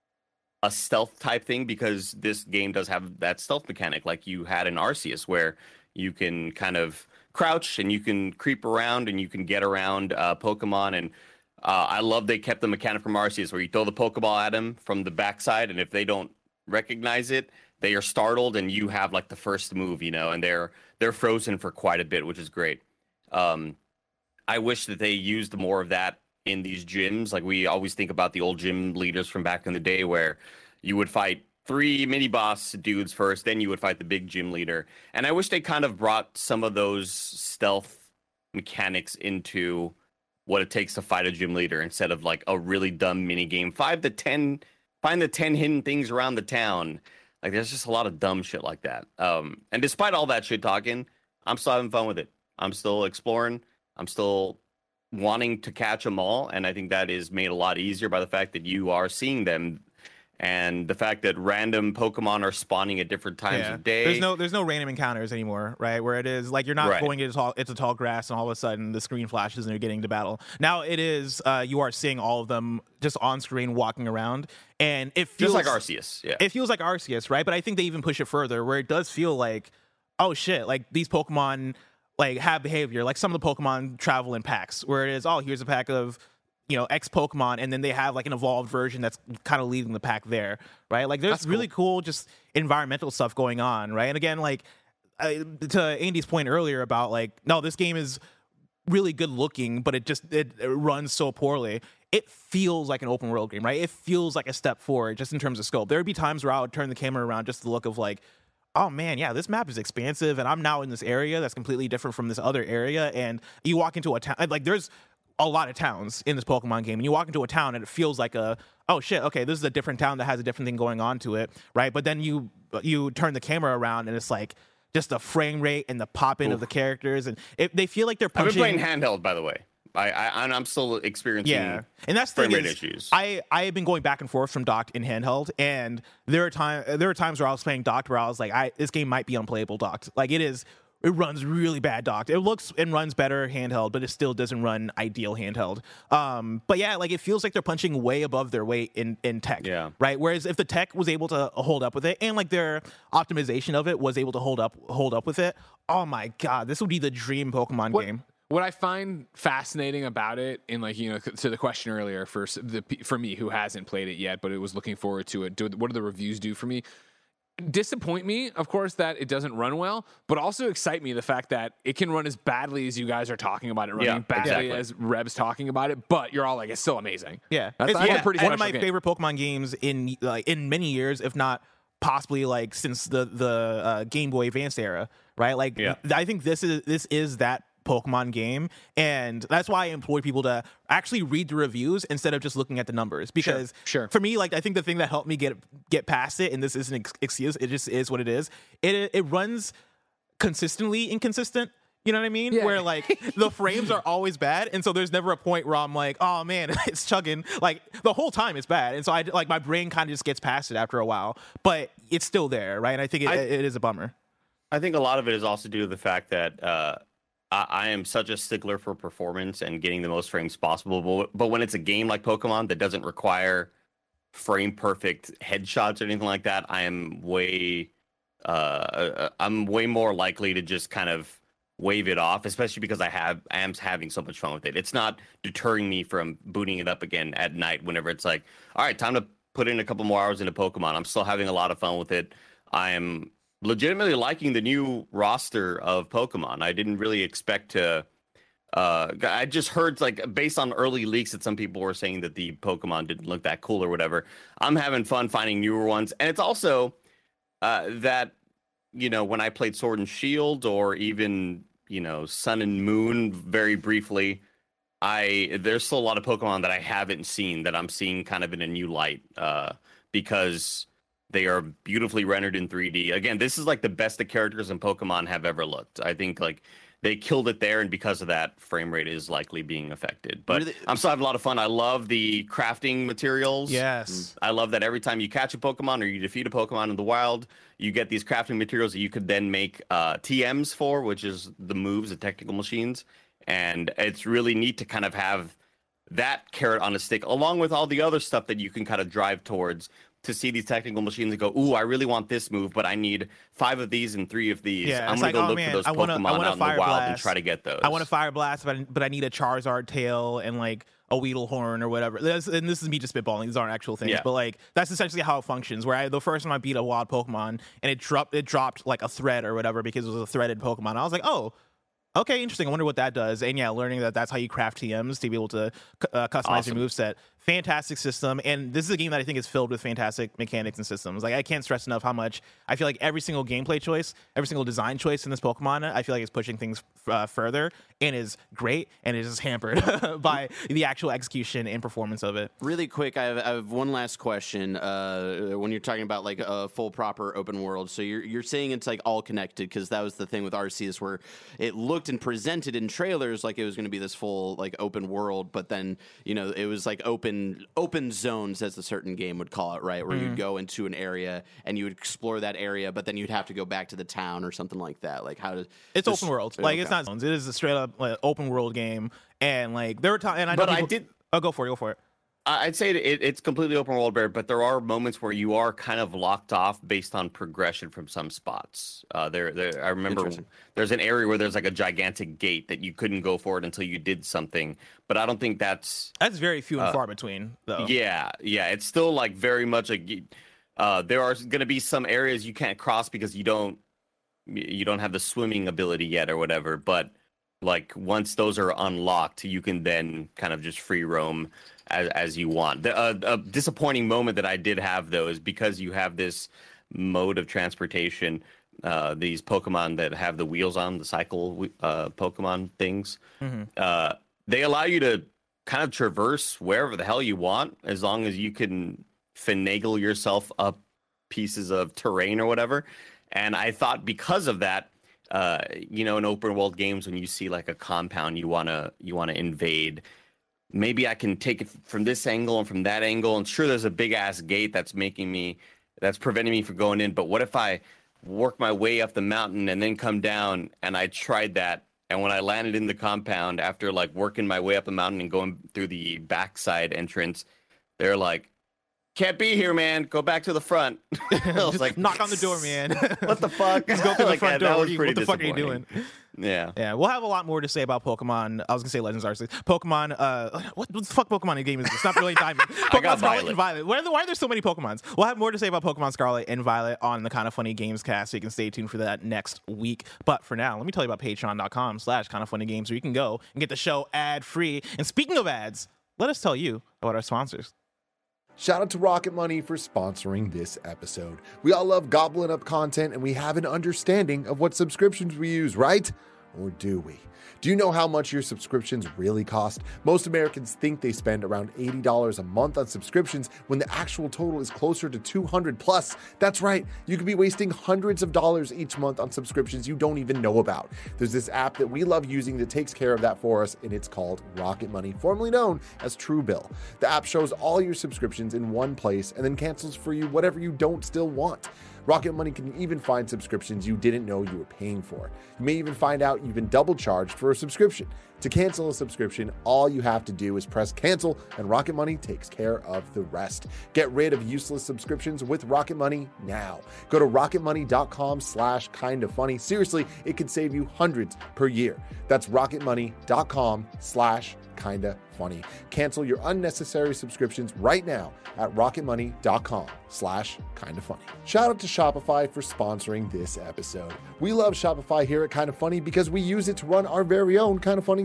a stealth type thing, because this game does have that stealth mechanic like you had in Arceus, where you can kind of crouch and you can creep around and you can get around uh, Pokemon. And uh, I love they kept the mechanic from Arceus where you throw the Pokeball at them from the backside, and if they don't recognize it, they are startled and you have like the first move, you know, and they're they're frozen for quite a bit, which is great. Um, I wish that they used more of that in these gyms. Like we always think about the old gym leaders from back in the day, where you would fight three mini boss dudes first, then you would fight the big gym leader. And I wish they kind of brought some of those stealth mechanics into what it takes to fight a gym leader, instead of like a really dumb mini game. Five to ten, find the ten hidden things around the town. Like there's just a lot of dumb shit like that. Um, and despite all that shit talking, I'm still having fun with it. I'm still exploring. I'm still wanting to catch them all, and I think that is made a lot easier by the fact that you are seeing them, and the fact that random Pokemon are spawning at different times Yeah. of day. There's no there's no random encounters anymore, right? Where it is like you're not Right. going into tall, it's a tall grass, and all of a sudden the screen flashes and you're getting to battle. Now it is uh, you are seeing all of them just on screen walking around, and it feels just like Arceus. Yeah, It feels like Arceus, right? But I think they even push it further, where it does feel like, oh shit, like these Pokemon like have behavior. Like some of the Pokemon travel in packs, where it is, oh, here's a pack of, you know, X Pokemon, and then they have like an evolved version that's kind of leading the pack there, right? Like there's That's really cool just environmental stuff going on, right? And again, like uh, to Andy's point earlier about like, no, this game is really good looking, but it just it, it runs so poorly. It feels like an open world game, right? It feels like a step forward just in terms of scope. There would be times where I would turn the camera around just to look of like, oh man, yeah, this map is expansive, and I'm now in this area that's completely different from this other area. And you walk into a town, like there's a lot of towns in this Pokemon game, and you walk into a town and it feels like a, oh shit, okay, this is a different town that has a different thing going on to it, right? But then you you turn the camera around and it's like just the frame rate and the pop in of the characters, and it, they feel like they're I've punching. been playing handheld, by the way. I, I and I'm still experiencing Yeah, and that's the frame thing rate is, issues. I I have been going back and forth from docked in handheld, and there are time there are times where I was playing docked where I was like, I this game might be unplayable docked. Like it is, it runs really bad docked. It looks and runs better handheld, but it still doesn't run ideal handheld. Um, but yeah, like it feels like they're punching way above their weight in in tech. Yeah. Right. Whereas if the tech was able to hold up with it, and like their optimization of it was able to hold up hold up with it, oh my god, this would be the dream Pokemon What, game. what I find fascinating about it, and like, you know, to the question earlier, for s- the for me who hasn't played it yet, but it was looking forward to it. Do, what do the reviews do for me? Disappoint me, of course, that it doesn't run well, but also excite me the fact that it can run as badly as you guys are talking about it running, Yeah, badly exactly. as Reb's talking about it, but you're all like, it's still amazing. Yeah, That's, it's that's one, a pretty one of special my game. favorite Pokemon games in like in many years, if not possibly like since the the uh, Game Boy Advance era, right? Like, Yeah. th- I think this is this is that Pokemon game, and that's why I implore people to actually read the reviews instead of just looking at the numbers. Because sure. for me, like I think the thing that helped me get get past it, and this isn't an ex- excuse, it just is what it is. It it runs consistently inconsistent. You know what I mean? Yeah. Where like the frames are always bad, and so there's never a point where I'm like, oh man, it's chugging. Like the whole time it's bad, and so I like my brain kind of just gets past it after a while, but it's still there, right? And I think it, I- it is a bummer. I think a lot of it is also due to the fact that uh, I, I am such a stickler for performance and getting the most frames possible. But, but when it's a game like Pokemon that doesn't require frame perfect headshots or anything like that, I am way, uh, I'm way more likely to just kind of wave it off, especially because I have I am having so much fun with it. It's not deterring me from booting it up again at night whenever it's like, all right, time to put in a couple more hours into Pokemon. I'm still having a lot of fun with it. I am legitimately liking the new roster of Pokemon. I didn't really expect to. Uh, I just heard like based on early leaks that some people were saying that the Pokemon didn't look that cool or whatever. I'm having fun finding newer ones, and it's also uh, that you know when I played Sword and Shield or even you know Sun and Moon very briefly, I there's still a lot of Pokemon that I haven't seen that I'm seeing kind of in a new light uh, because They are beautifully rendered in three D. Again, this is like the best the characters in Pokemon have ever looked. I think like they killed it there, and because of that, frame rate is likely being affected. But really? I'm still having a lot of fun. I love the crafting materials. Yes. I love that every time you catch a Pokemon or you defeat a Pokemon in the wild, you get these crafting materials that you could then make uh, T Ms for, which is the moves, the technical machines. And it's really neat to kind of have that carrot on a stick, along with all the other stuff that you can kind of drive towards to see these technical machines and go, ooh, I really want this move, but I need five of these and three of these. Yeah, I'm going like, to go oh, look man, for those I wanna, Pokemon I out wanna in the wild blast. and try to get those. I want a Fire Blast, but I, but I need a Charizard tail and like a Weedle horn or whatever. That's, and this is me just spitballing. These aren't actual things, yeah. but like that's essentially how it functions. Where I, the first time I beat a wild Pokemon and it dropped, it dropped like a thread or whatever because it was a threaded Pokemon. I was like, oh, okay, interesting. I wonder what that does. And yeah, learning that that's how you craft T Ms to be able to uh, customize Awesome. your moveset. Fantastic system. And this is a game that I think is filled with fantastic mechanics and systems. Like, I can't stress enough how much I feel like every single gameplay choice, every single design choice in this Pokemon, I feel like is pushing things uh, further and is great and is hampered by the actual execution and performance of it. Really quick, I have, I have one last question. Uh, when you're talking about like a full proper open world, so you're you're saying it's like all connected, because that was the thing with Arceus, where it looked and presented in trailers like it was going to be this full like open world, but then you know it was like open open zones, as a certain game would call it, right? Where mm. you'd go into an area and you would explore that area, but then you'd have to go back to the town or something like that. Like how does it's this, open world? Like okay. it's not zones. It is a straight up like, open world game, and like there were times. And I know but people, I did. Oh, go for it. Go for it. I'd say it, it's completely open world, Bear, but there are moments where you are kind of locked off based on progression from some spots. Uh, there, there, I remember there's an area where there's like a gigantic gate that you couldn't go for it until you did something, but I don't think that's... That's very few and uh, far between, though. Yeah, yeah. It's still like very much like... Uh, there are going to be some areas you can't cross because you don't you don't have the swimming ability yet or whatever, but like once those are unlocked, you can then kind of just free roam as, as you want. The, uh, a disappointing moment that I did have, though, is because you have this mode of transportation, uh, these Pokemon that have the wheels on, the cycle uh, Pokemon things, mm-hmm. uh, they allow you to kind of traverse wherever the hell you want, as long as you can finagle yourself up pieces of terrain or whatever. And I thought because of that, uh, you know, in open world games, when you see like a compound you wanna you wanna invade, maybe I can take it from this angle and from that angle. And sure, there's a big ass gate that's making me, that's preventing me from going in. But what if I work my way up the mountain and then come down? And I tried that. And when I landed in the compound, after like working my way up the mountain and going through the backside entrance, they're like, can't be here, man. Go back to the front. I was like, knock on the door, man. What the fuck? Just go through like, the front that door. was What, pretty what the fuck are you doing? Yeah. Yeah. We'll have a lot more to say about Pokemon. I was going to say Legends Arceus. Pokemon, uh, what, what the fuck Pokemon game is this? It's not really Diamond. Pokemon got Scarlet Violet. and Violet. Why are, there, why are there so many Pokemons? We'll have more to say about Pokemon Scarlet and Violet on the Kind of Funny Games cast, so you can stay tuned for that next week. But for now, let me tell you about patreon.com slash kind of funny games, where you can go and get the show ad free. And speaking of ads, let us tell you about our sponsors. Shout out to Rocket Money for sponsoring this episode. We all love gobbling up content, and we have an understanding of what subscriptions we use, right? Or do we? Do you know how much your subscriptions really cost? Most Americans think they spend around eighty dollars a month on subscriptions when the actual total is closer to two hundred plus. That's right. You could be wasting hundreds of dollars each month on subscriptions you don't even know about. There's this app that we love using that takes care of that for us, and it's called Rocket Money, formerly known as Truebill. The app shows all your subscriptions in one place and then cancels for you whatever you don't still want. Rocket Money can even find subscriptions you didn't know you were paying for. You may even find out you've been double charged for a subscription. To cancel a subscription, all you have to do is press cancel, and Rocket Money takes care of the rest. Get rid of useless subscriptions with Rocket Money now. Go to rocketmoney.com slash kind of funny. Seriously, it could save you hundreds per year. That's rocketmoney.com slash kind of funny. Cancel your unnecessary subscriptions right now at rocketmoney.com slash kind of funny. Shout out to Shopify for sponsoring this episode. We love Shopify here at Kind of Funny because we use it to run our very own Kind of Funny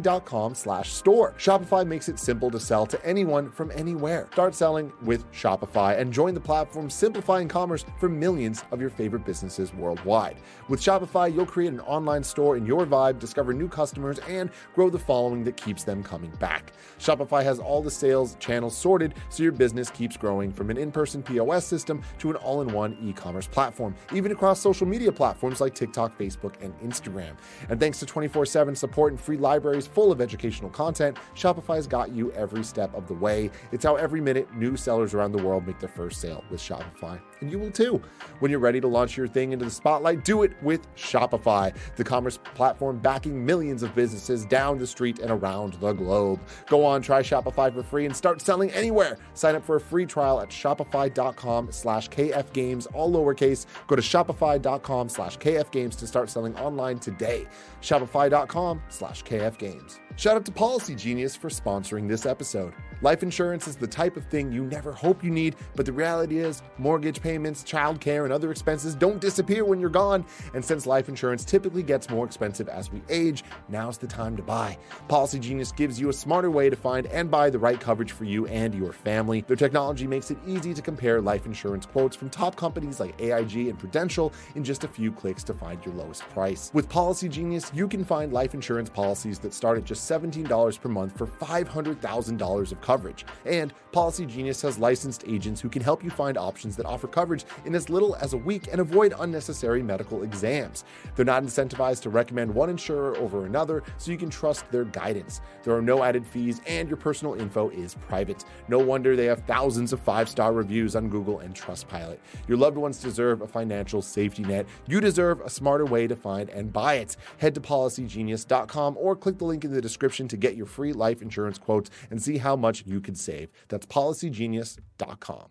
shopify.com slash store. Shopify makes it simple to sell to anyone from anywhere. Start selling with Shopify and join the platform simplifying commerce for millions of your favorite businesses worldwide. With Shopify, you'll create an online store in your vibe, discover new customers, and grow the following that keeps them coming back. Shopify has all the sales channels sorted so your business keeps growing, from an in-person P O S system to an all-in-one e-commerce platform, even across social media platforms like TikTok, Facebook, and Instagram. And thanks to twenty-four seven support and free libraries full of educational content, Shopify's got you every step of the way. It's how every minute new sellers around the world make their first sale with Shopify. And you will too. When you're ready to launch your thing into the spotlight, do it with Shopify, the commerce platform backing millions of businesses down the street and around the globe. Go on, try Shopify for free and start selling anywhere. Sign up for a free trial at shopify.com slash kfgames, all lowercase. Go to shopify.com slash kfgames to start selling online today. Shopify.com slash kfgames. Shout out to Policy Genius for sponsoring this episode. Life insurance is the type of thing you never hope you need, but the reality is mortgage payments, childcare, and other expenses don't disappear when you're gone. And since life insurance typically gets more expensive as we age, now's the time to buy. Policy Genius gives you a smarter way to find and buy the right coverage for you and your family. Their technology makes it easy to compare life insurance quotes from top companies like A I G and Prudential in just a few clicks to find your lowest price. With Policy Genius, you can find life insurance policies that start at just seventeen dollars per month for five hundred thousand dollars of coverage. And Policy Genius has licensed agents who can help you find options that offer coverage in as little as a week and avoid unnecessary medical exams. They're not incentivized to recommend one insurer over another, so you can trust their guidance. There are no added fees, and your personal info is private. No wonder they have thousands of five-star reviews on Google and Trustpilot. Your loved ones deserve a financial safety net. You deserve a smarter way to find and buy it. Head to policy genius dot com or click the link in the description to get your free life insurance quotes and see how much you could save. That's policy genius dot com.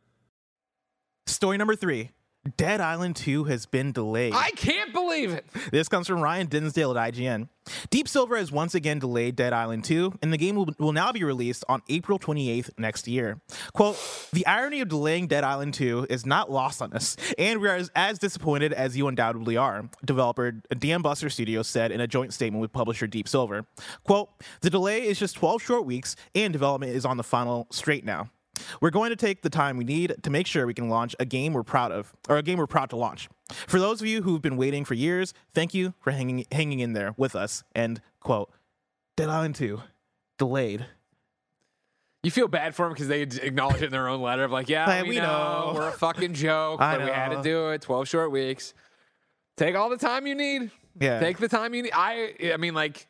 Story number three. Dead Island two has been delayed. I can't believe it. This comes from Ryan Dinsdale at I G N. Deep Silver has once again delayed Dead Island two, and the game will, will now be released on April twenty-eighth next year. Quote, the irony of delaying Dead Island two is not lost on us, and we are as, as disappointed as you undoubtedly are, developer D M Buster Studios said in a joint statement with publisher Deep Silver. Quote, the delay is just twelve short weeks, and development is on the final straight now. We're going to take the time we need to make sure we can launch a game we're proud of, or a game we're proud to launch. For those of you who've been waiting for years, thank you for hanging hanging in there with us. End quote. Dead Island two, delayed. You feel bad for them because they acknowledge it in their own letter of like, yeah, Like, we, we know, know. we're a fucking joke, I but we had to know. do it. twelve short weeks. Take all the time you need. Yeah. Take the time you need. I, I mean, like,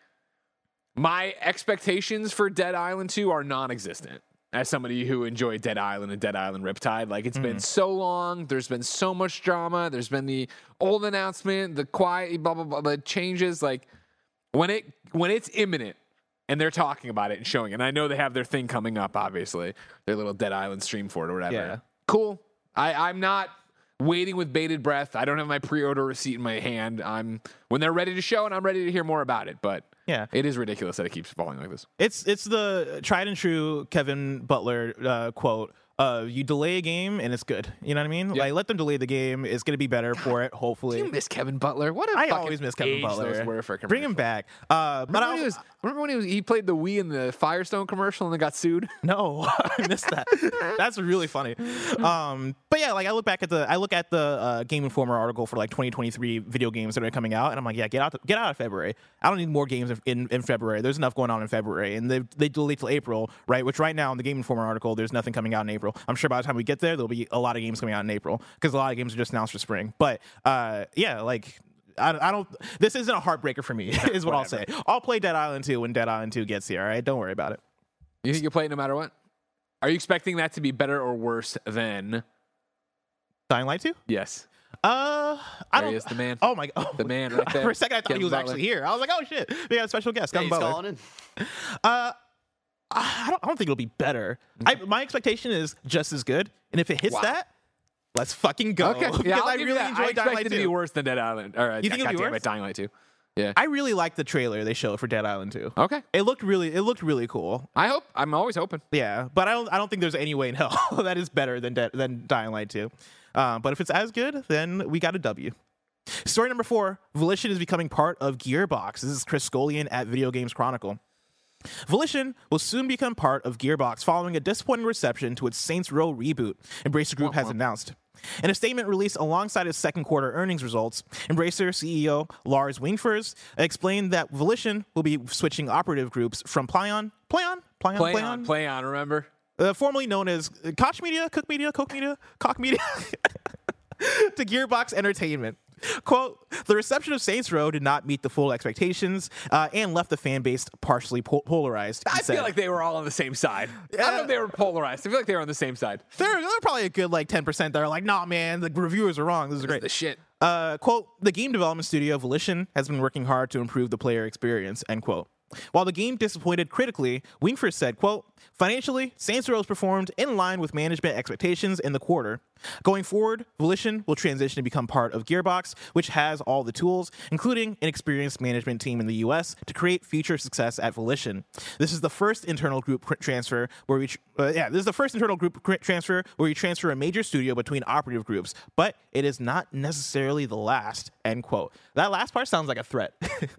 my expectations for Dead Island two are non-existent. As somebody who enjoyed Dead Island and Dead Island Riptide, like it's mm. been so long. There's been so much drama. There's been the old announcement, the quiet, blah blah blah, the changes. Like when it when it's imminent and they're talking about it and showing it. And I know they have their thing coming up, obviously, their little Dead Island stream for it or whatever. Yeah. Cool. I, I'm not waiting with bated breath. I don't have my pre-order receipt in my hand. I'm when they're ready to show, and I'm ready to hear more about it. But yeah, it is ridiculous that it keeps falling like this. It's it's the tried and true Kevin Butler uh, quote. Uh, you delay a game and it's good. You know what I mean? Yeah. Like let them delay the game. It's going to be better God, for it. Hopefully. Do you miss Kevin Butler? What a I fucking always miss Kevin age Butler. those were for Bring him commercials. back. Uh, but Remember, I when he was, was, remember when he was he played the Wii in the Firestone commercial and then got sued? no, I missed that. That's really funny. Um, but yeah, like I look back at the I look at the uh, Game Informer article for like twenty twenty-three video games that are coming out, and I'm like, yeah, get out, get out of February. I don't need more games in, in, in February. There's enough going on in February, and they they delayed till April, right? Which right now in the Game Informer article, there's nothing coming out in April. I'm sure by the time we get there, there'll be a lot of games coming out in April because a lot of games are just announced for spring. But uh, yeah, like. I, I don't. This isn't a heartbreaker for me, is what I'll say. I'll play Dead Island two when Dead Island two gets here. All right, don't worry about it. You think you'll play it no matter what? Are you expecting that to be better or worse than Dying Light two? Yes. Uh, I There don't. he is, the man. Oh my god, The man right there. For a second, I thought Kevin he was Butler. actually here. I was like, oh shit, we got a special guest, Yeah, Kevin he's Butler. calling in. Uh, I don't. I don't think it'll be better. I, my expectation is just as good, and if it hits Wow. that, let's fucking go. Okay. because Yeah, I'll I give you really that. I enjoyed Dying expect Light it to be two. worse than Dead Island. Or, uh, You think it'll be goddamn worse? it, Dying Light two. Yeah. I really liked the trailer they showed for Dead Island two. Okay. It looked really. It looked really cool. I hope. I'm always hoping. Yeah, but I don't. I don't think there's any way in hell that is better than Dead, than Dying Light two. Uh, but if it's as good, then we got a W. Story number four, Volition is becoming part of Gearbox. This is Chris Scullion at Video Games Chronicle. Volition will soon become part of Gearbox following a disappointing reception to its Saints Row reboot, Embracer Group has announced. In a statement released alongside its second quarter earnings results, Embracer C E O Lars Wingfors explained that Volition will be switching operative groups from Plaion, Plaion, Plaion, Play Plaion, on, play on, remember? Uh, formerly known as Koch Media, Cook Media, Coke Media, Cock Media, to Gearbox Entertainment. Quote, the reception of Saints Row did not meet the full expectations uh, and left the fan base partially po- polarized. I said. feel like they were all on the same side. I don't know if they were polarized. I feel like they were on the same side. There, there are probably a good like ten percent that are like, nah, man, the reviewers are wrong. This is great. The shit. Uh, quote, the game development studio Volition has been working hard to improve the player experience, end quote. While the game disappointed critically, Wingfors said, quote, financially, Saints Row has performed in line with management expectations in the quarter. Going forward, Volition will transition to become part of Gearbox, which has all the tools, including an experienced management team in the U S, to create future success at Volition. This is the first internal group transfer where we, uh, yeah, this is the first internal group transfer where you transfer a major studio between operative groups, but it is not necessarily the last, end quote. That last part sounds like a threat.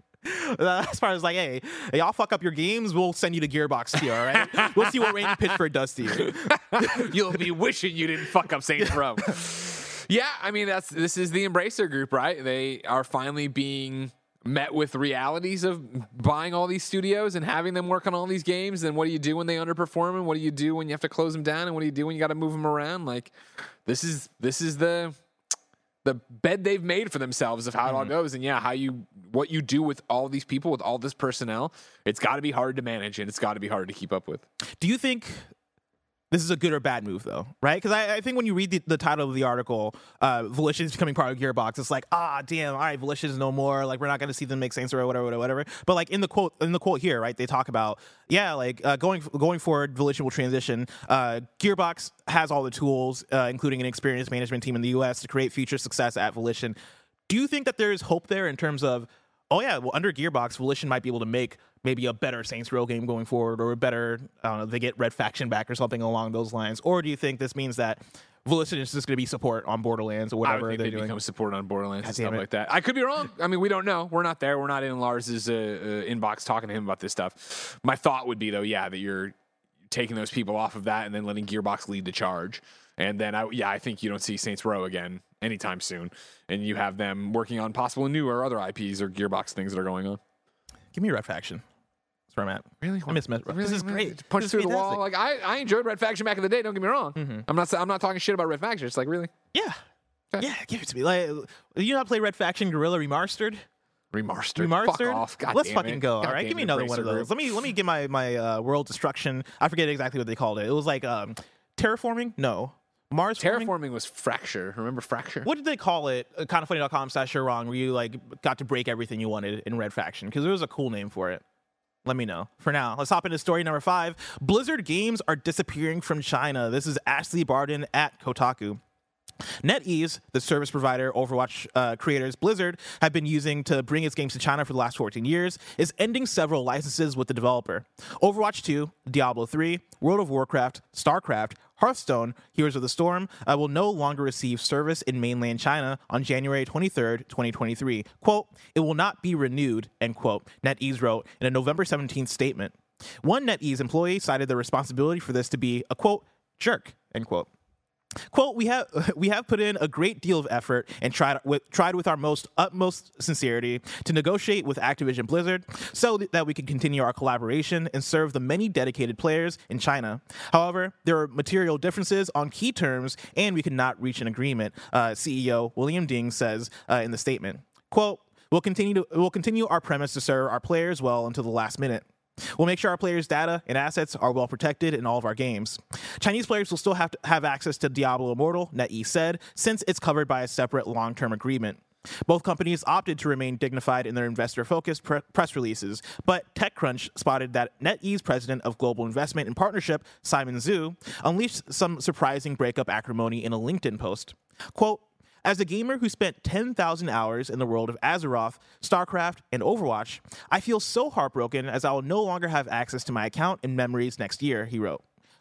The last part is like, hey, y'all fuck up your games, we'll send you to Gearbox too, all right? We'll see what Randy Pitchford does to you. You'll be wishing you didn't fuck up Saints Row. Yeah, I mean, that's this is the Embracer Group, right? They are finally being met with realities of buying all these studios and having them work on all these games. And what do you do when they underperform? And what do you do when you have to close them down? And what do you do when you got to move them around? Like, this is this is the the bed they've made for themselves of how it all goes. And yeah, how you, what you do with all these people, with all this personnel, it's got to be hard to manage and it's got to be hard to keep up with. Do you think this is a good or bad move, though, right? Because I, I think when you read the, the title of the article, uh, Volition is becoming part of Gearbox, it's like, ah, damn, all right, Volition is no more. Like, we're not going to see them make Saints Row, whatever, whatever, whatever. But like in the quote, in the quote here, right, they talk about, yeah, like uh, going going forward, Volition will transition. Uh, Gearbox has all the tools, uh, including an experienced management team in the U S to create future success at Volition. Do you think that there is hope there in terms of, oh yeah, well, under Gearbox, Volition might be able to make maybe a better Saints Row game going forward, or a better, I don't know, they get Red Faction back or something along those lines? Or do you think this means that Volition is just going to be support on Borderlands or whatever I would think they're they doing? become support on Borderlands God and stuff damn it. like that. I could be wrong. I mean, we don't know. We're not there. We're not in Lars's uh, uh, inbox talking to him about this stuff. My thought would be, though, yeah, that you're taking those people off of that and then letting Gearbox lead the charge. And then, I, yeah, I think you don't see Saints Row again anytime soon. And you have them working on possible new or other I Ps or Gearbox things that are going on. Give me Red Faction. That's where I'm at. Really? I miss Red Really? This is I mean, great. Punch This is through the fantastic. wall. Like I, I enjoyed Red Faction back in the day. Don't get me wrong. Mm-hmm. I'm not. I'm not talking shit about Red Faction. It's like really Yeah. Okay. Yeah, give it to me. Like, you not play Red Faction Guerrilla Remastered? remastered. Remastered? Fuck off. God Let's damn fucking it. go. God All right, damn give me it, another one Embracer of those. Group. Let me let me get my my uh, World Destruction. I forget exactly what they called it. It was like um, terraforming. No, Mars forming? Terraforming was Fracture. Remember Fracture? What did they call it? Uh, kind of funny dot com slash sure wrong, where you like got to break everything you wanted in Red Faction, because there was a cool name for it. Let me know. For now, let's hop into story number five. Blizzard games are disappearing from China. This is Ashley Barden at Kotaku. NetEase, the service provider Overwatch uh, creators Blizzard have been using to bring its games to China for the last fourteen years, is ending several licenses with the developer. Overwatch two, Diablo three, World of Warcraft, StarCraft, Hearthstone, Heroes of the Storm uh, will no longer receive service in mainland China on January twenty-third, twenty twenty-three. Quote, it will not be renewed, end quote, NetEase wrote in a November seventeenth statement. One NetEase employee cited the responsibility for this to be a, quote, jerk, end quote. Quote, we have we have put in a great deal of effort and tried with tried with our most utmost sincerity to negotiate with Activision Blizzard so that we can continue our collaboration and serve the many dedicated players in China. However, there are material differences on key terms and we could not reach an agreement, uh, C E O William Ding says uh, in the statement. Quote, we'll continue to we'll continue our premise to serve our players well until the last minute. We'll make sure our players' data and assets are well protected in all of our games. Chinese players will still have to have access to Diablo Immortal, NetEase said, since it's covered by a separate long-term agreement. Both companies opted to remain dignified in their investor-focused pre- press releases, but TechCrunch spotted that NetEase president of global investment and partnership, Simon Zhu, unleashed some surprising breakup acrimony in a LinkedIn post. Quote, as a gamer who spent ten thousand hours in the world of Azeroth, StarCraft, and Overwatch, I feel so heartbroken as I will no longer have access to my account and memories next year, he wrote.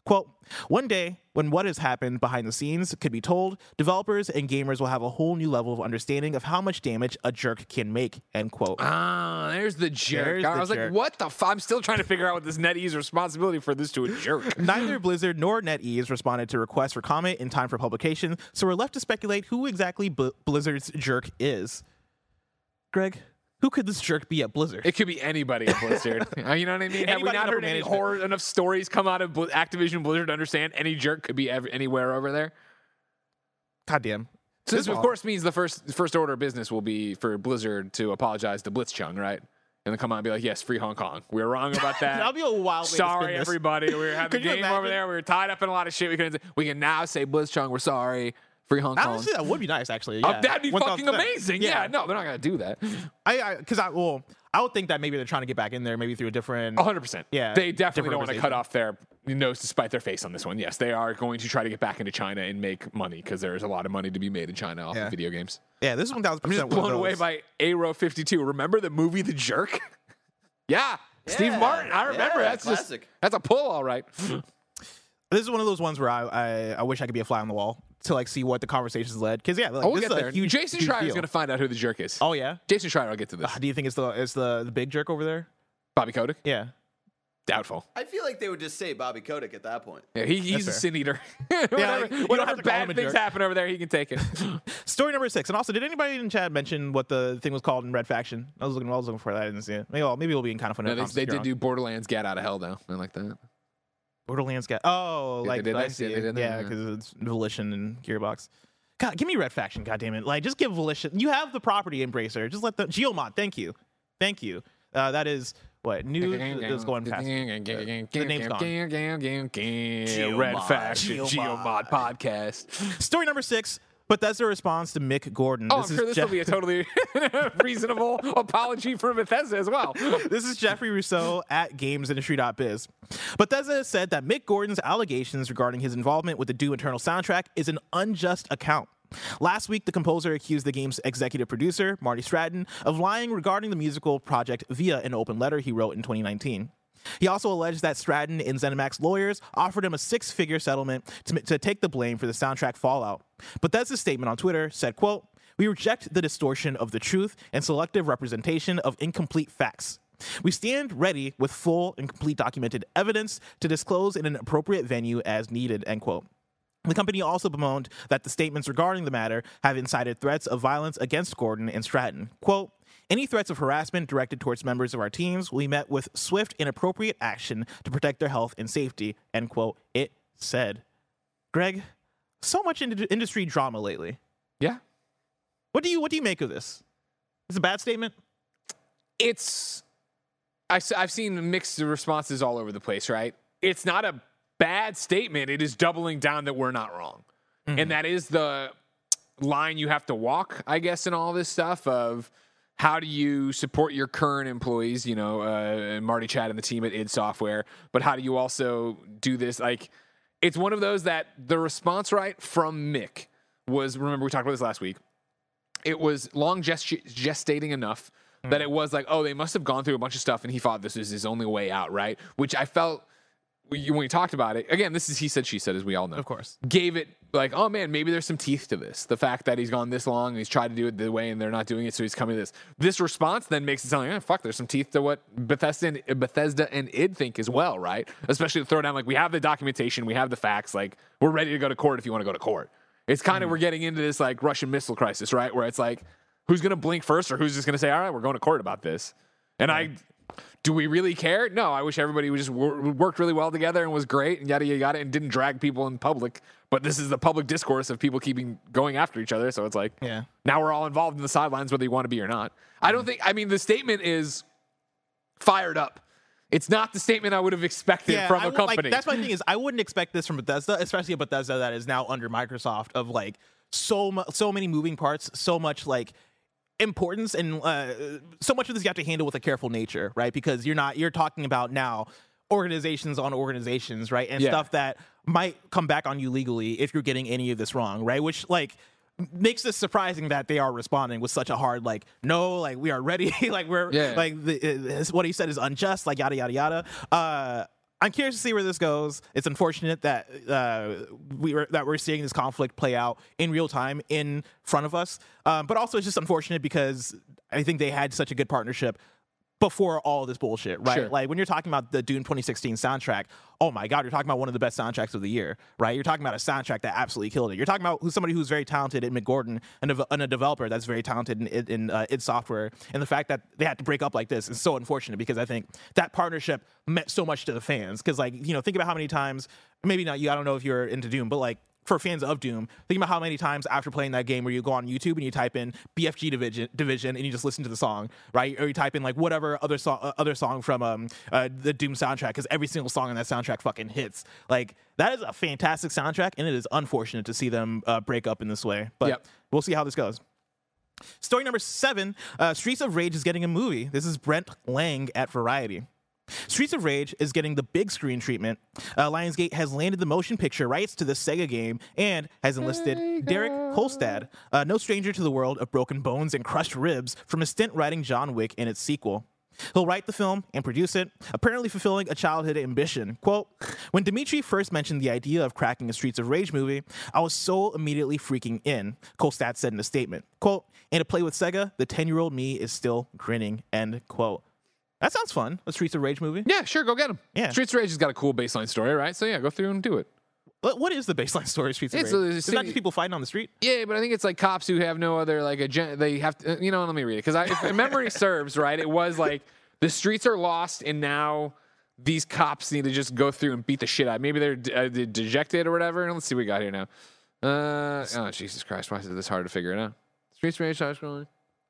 Quote, one day, when what has happened behind the scenes could be told, developers and gamers will have a whole new level of understanding of how much damage a jerk can make, end quote. Ah, there's the jerk. There's I the was jerk. like, what the f-? I'm still trying to figure out what this NetEase responsibility for this to a jerk. Neither Blizzard nor NetEase responded to requests for comment in time for publication, so we're left to speculate who exactly B- Blizzard's jerk is. Greg, who could this jerk be at Blizzard? It could be anybody at Blizzard. Uh, you know what I mean? Have we Anybody not in heard upper any management. horror enough stories come out of Bl- Activision Blizzard to understand any jerk could be ev- anywhere over there? God damn. So this, of course, means the first first order of business will be for Blizzard to apologize to Blitzchung, right? And then come out and be like, yes, free Hong Kong. We were wrong about that. That'll be a wild way to Sorry, spin this. everybody. We had the Could you game over imagine? there. We were tied up in a lot of shit. We couldn't. We can now say Blitzchung, we're sorry. Free Hong Kong. Honestly, that would be nice, actually. Uh, Yeah. that'd be one fucking thousand percent. amazing. Yeah. no, they're not gonna do that. I, because I, well, I would think that maybe they're trying to get back in there, maybe through a different. A hundred percent. Yeah, They definitely different don't want to cut organization. off their nose to spite their face on this one. Yes, they are going to try to get back into China and make money because there is a lot of money to be made in China off Yeah. of video games. Yeah, this is one thousand I'm just percent. blown away by Aero fifty-two. Remember the movie The Jerk? yeah. Steve Yeah, Martin. I remember. yeah, that's just classic. that's a pull, all right. This is one of those ones where I, I, I wish I could be a fly on the wall to like see what the conversations led. Because yeah, like, oh, we'll this get is a there. huge, Jason huge Schreier is deal. going to find out who the jerk is. Oh yeah, Jason Schreier will get to this. Uh, do you think it's the it's the, the big jerk over there? Bobby Kotick? Yeah. Doubtful. I feel like they would just say Bobby Kotick at that point. Yeah, he, he's a fair. sin eater. whatever like, you don't whatever have to call him bad a things jerk. happen over there, he can take it. Story number six. And also, did anybody in chat mention what the thing was called in Red Faction? I was looking, I was looking for that. I didn't see it. Maybe, well, maybe it'll be in kind of fun. no, they they did do Borderlands Get Out of Hell, though. I like that. Borderlands got. Oh, Yeah, like they did I that? see Yeah, they it. did that, Yeah, yeah. because it's Volition and Gearbox. God, give me Red Faction. God damn it! Like, just give Volition. You have the property, Embracer. Just let the Geomod. Thank you, thank you. Uh, that is what new is going past. The name's gone. Red Faction Geomod. Geomod podcast. Story number six. Bethesda responds to Mick Gordon. Oh, This I'm is sure this Jeff- will be a totally reasonable apology for Bethesda as well. This is Jeffrey Rousseau at gamesindustry dot biz. Bethesda has said that Mick Gordon's allegations regarding his involvement with the Doom Eternal soundtrack is an unjust account. Last week, the composer accused the game's executive producer, Marty Stratton, of lying regarding the musical project via an open letter he wrote in twenty nineteen. He also alleged that Stratton and ZeniMax lawyers offered him a six-figure settlement to, to take the blame for the soundtrack fallout. Bethesda's statement on Twitter said, quote, "We reject the distortion of the truth and selective representation of incomplete facts. We stand ready with full and complete documented evidence to disclose in an appropriate venue as needed," end quote. The company also bemoaned that the statements regarding the matter have incited threats of violence against Gordon and Stratton. Quote, "Any threats of harassment directed towards members of our teams will be met with swift and appropriate action to protect their health and safety," end quote, it said. Greg, so much ind- industry drama lately. Yeah. What do you what do you make of this? It's a bad statement? It's I, have seen mixed responses all over the place, right? It's not a bad statement. It is doubling down that we're not wrong. Mm-hmm. And that is the line you have to walk, I guess, in all this stuff of how do you support your current employees, you know, uh, Marty Chad and the team at id Software, but how do you also do this? Like, it's one of those that the response right from Mick was, remember we talked about this last week, it was long gest- gestating enough mm-hmm. that it was like, oh, they must have gone through a bunch of stuff and he thought this was his only way out, right? Which I felt when we talked about it, again, this is he said, she said, as we all know. Of course. Gave it like, oh man, maybe there's some teeth to this. The fact that he's gone this long and he's tried to do it the way and they're not doing it, so he's coming to this. This response then makes it sound like, oh, fuck, there's some teeth to what Bethesda and, Bethesda and id think as well, right? Especially to throw down, like, we have the documentation, we have the facts, like, we're ready to go to court if you want to go to court. It's kind of, mm. we're getting into this, like, Russian missile crisis, right? Where it's like, who's going to blink first or who's just going to say, all right, we're going to court about this? And yeah. I... Do we really care? No, I wish everybody would just wor- worked really well together and was great and yada, yada, yada, and didn't drag people in public. But this is the public discourse of people keeping going after each other. So it's like, yeah. now we're all involved in the sidelines, whether you want to be or not. I don't think, I mean, the statement is fired up. It's not the statement I would have expected yeah, from I a would, company. Like, that's my thing is I wouldn't expect this from Bethesda, especially a Bethesda that is now under Microsoft of like so, mu- so many moving parts, so much like, importance and uh, so much of this you have to handle with a careful nature, right? Because you're not you're talking about now organizations on organizations, right? And yeah. stuff that might come back on you legally if you're getting any of this wrong, right? Which like makes this surprising that they are responding with such a hard like no, like we are ready, like we're yeah. like the, uh, what he said is unjust, like yada yada yada. Uh, I'm curious to see where this goes. It's unfortunate that uh, we were, that we're seeing this conflict play out in real time in front of us. Um, but also, it's just unfortunate because I think they had such a good partnership before all this bullshit, right? Sure. Like when you're talking about the Dune twenty sixteen soundtrack, oh my God, you're talking about one of the best soundtracks of the year, right? You're talking about a soundtrack that absolutely killed it. You're talking about who's somebody who's very talented in Mick Gordon and a, and a developer that's very talented in, in uh, id Software. And the fact that they had to break up like this is so unfortunate because I think that partnership meant so much to the fans. Because like, you know, think about how many times, maybe not you, I don't know if you're into Doom, but like, for fans of Doom, think about how many times after playing that game where you go on YouTube and you type in B F G Division, Division and you just listen to the song, right? Or you type in like whatever other song, uh, other song from um, uh, the Doom soundtrack, because every single song on that soundtrack fucking hits. Like that is a fantastic soundtrack, and it is unfortunate to see them uh, break up in this way. But Yep. we'll see how this goes. Story number seven: uh, Streets of Rage is getting a movie. This is Brent Lang at Variety. Streets of Rage is getting the big screen treatment. Uh, Lionsgate has landed the motion picture rights to the Sega game and has enlisted Derek Kolstad, uh, no stranger to the world of broken bones and crushed ribs, from a stint writing John Wick and its sequel. He'll write the film and produce it, apparently fulfilling a childhood ambition. Quote, when Dimitri first mentioned the idea of cracking a Streets of Rage movie, I was so immediately freaking in, Kolstad said in a statement. Quote, and to play with Sega, the ten-year-old me is still grinning, end quote. That sounds fun. A Streets of Rage movie. Yeah, sure, go get them. Yeah. Streets of Rage has got a cool baseline story, right? So yeah, go through and do it. What, what is the baseline story of Streets of It's Rage? a- Is it not just people fighting on the street? Yeah, but I think it's like cops who have no other like agenda. They have to, you know. Let me read it because if memory serves, right? It was like the streets are lost, and now these cops need to just go through and beat the shit out. Maybe they're uh, they're dejected or whatever. Let's see what we got here now. Uh, oh Jesus Christ! Why is it this hard to figure it out? Streets of Rage, side scrolling.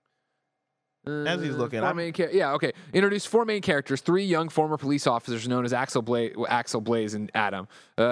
Uh, As he's looking, four I'm- main char- yeah, okay. Introduce four main characters, three young former police officers known as Axel Blaze, Axel Blaze and Adam.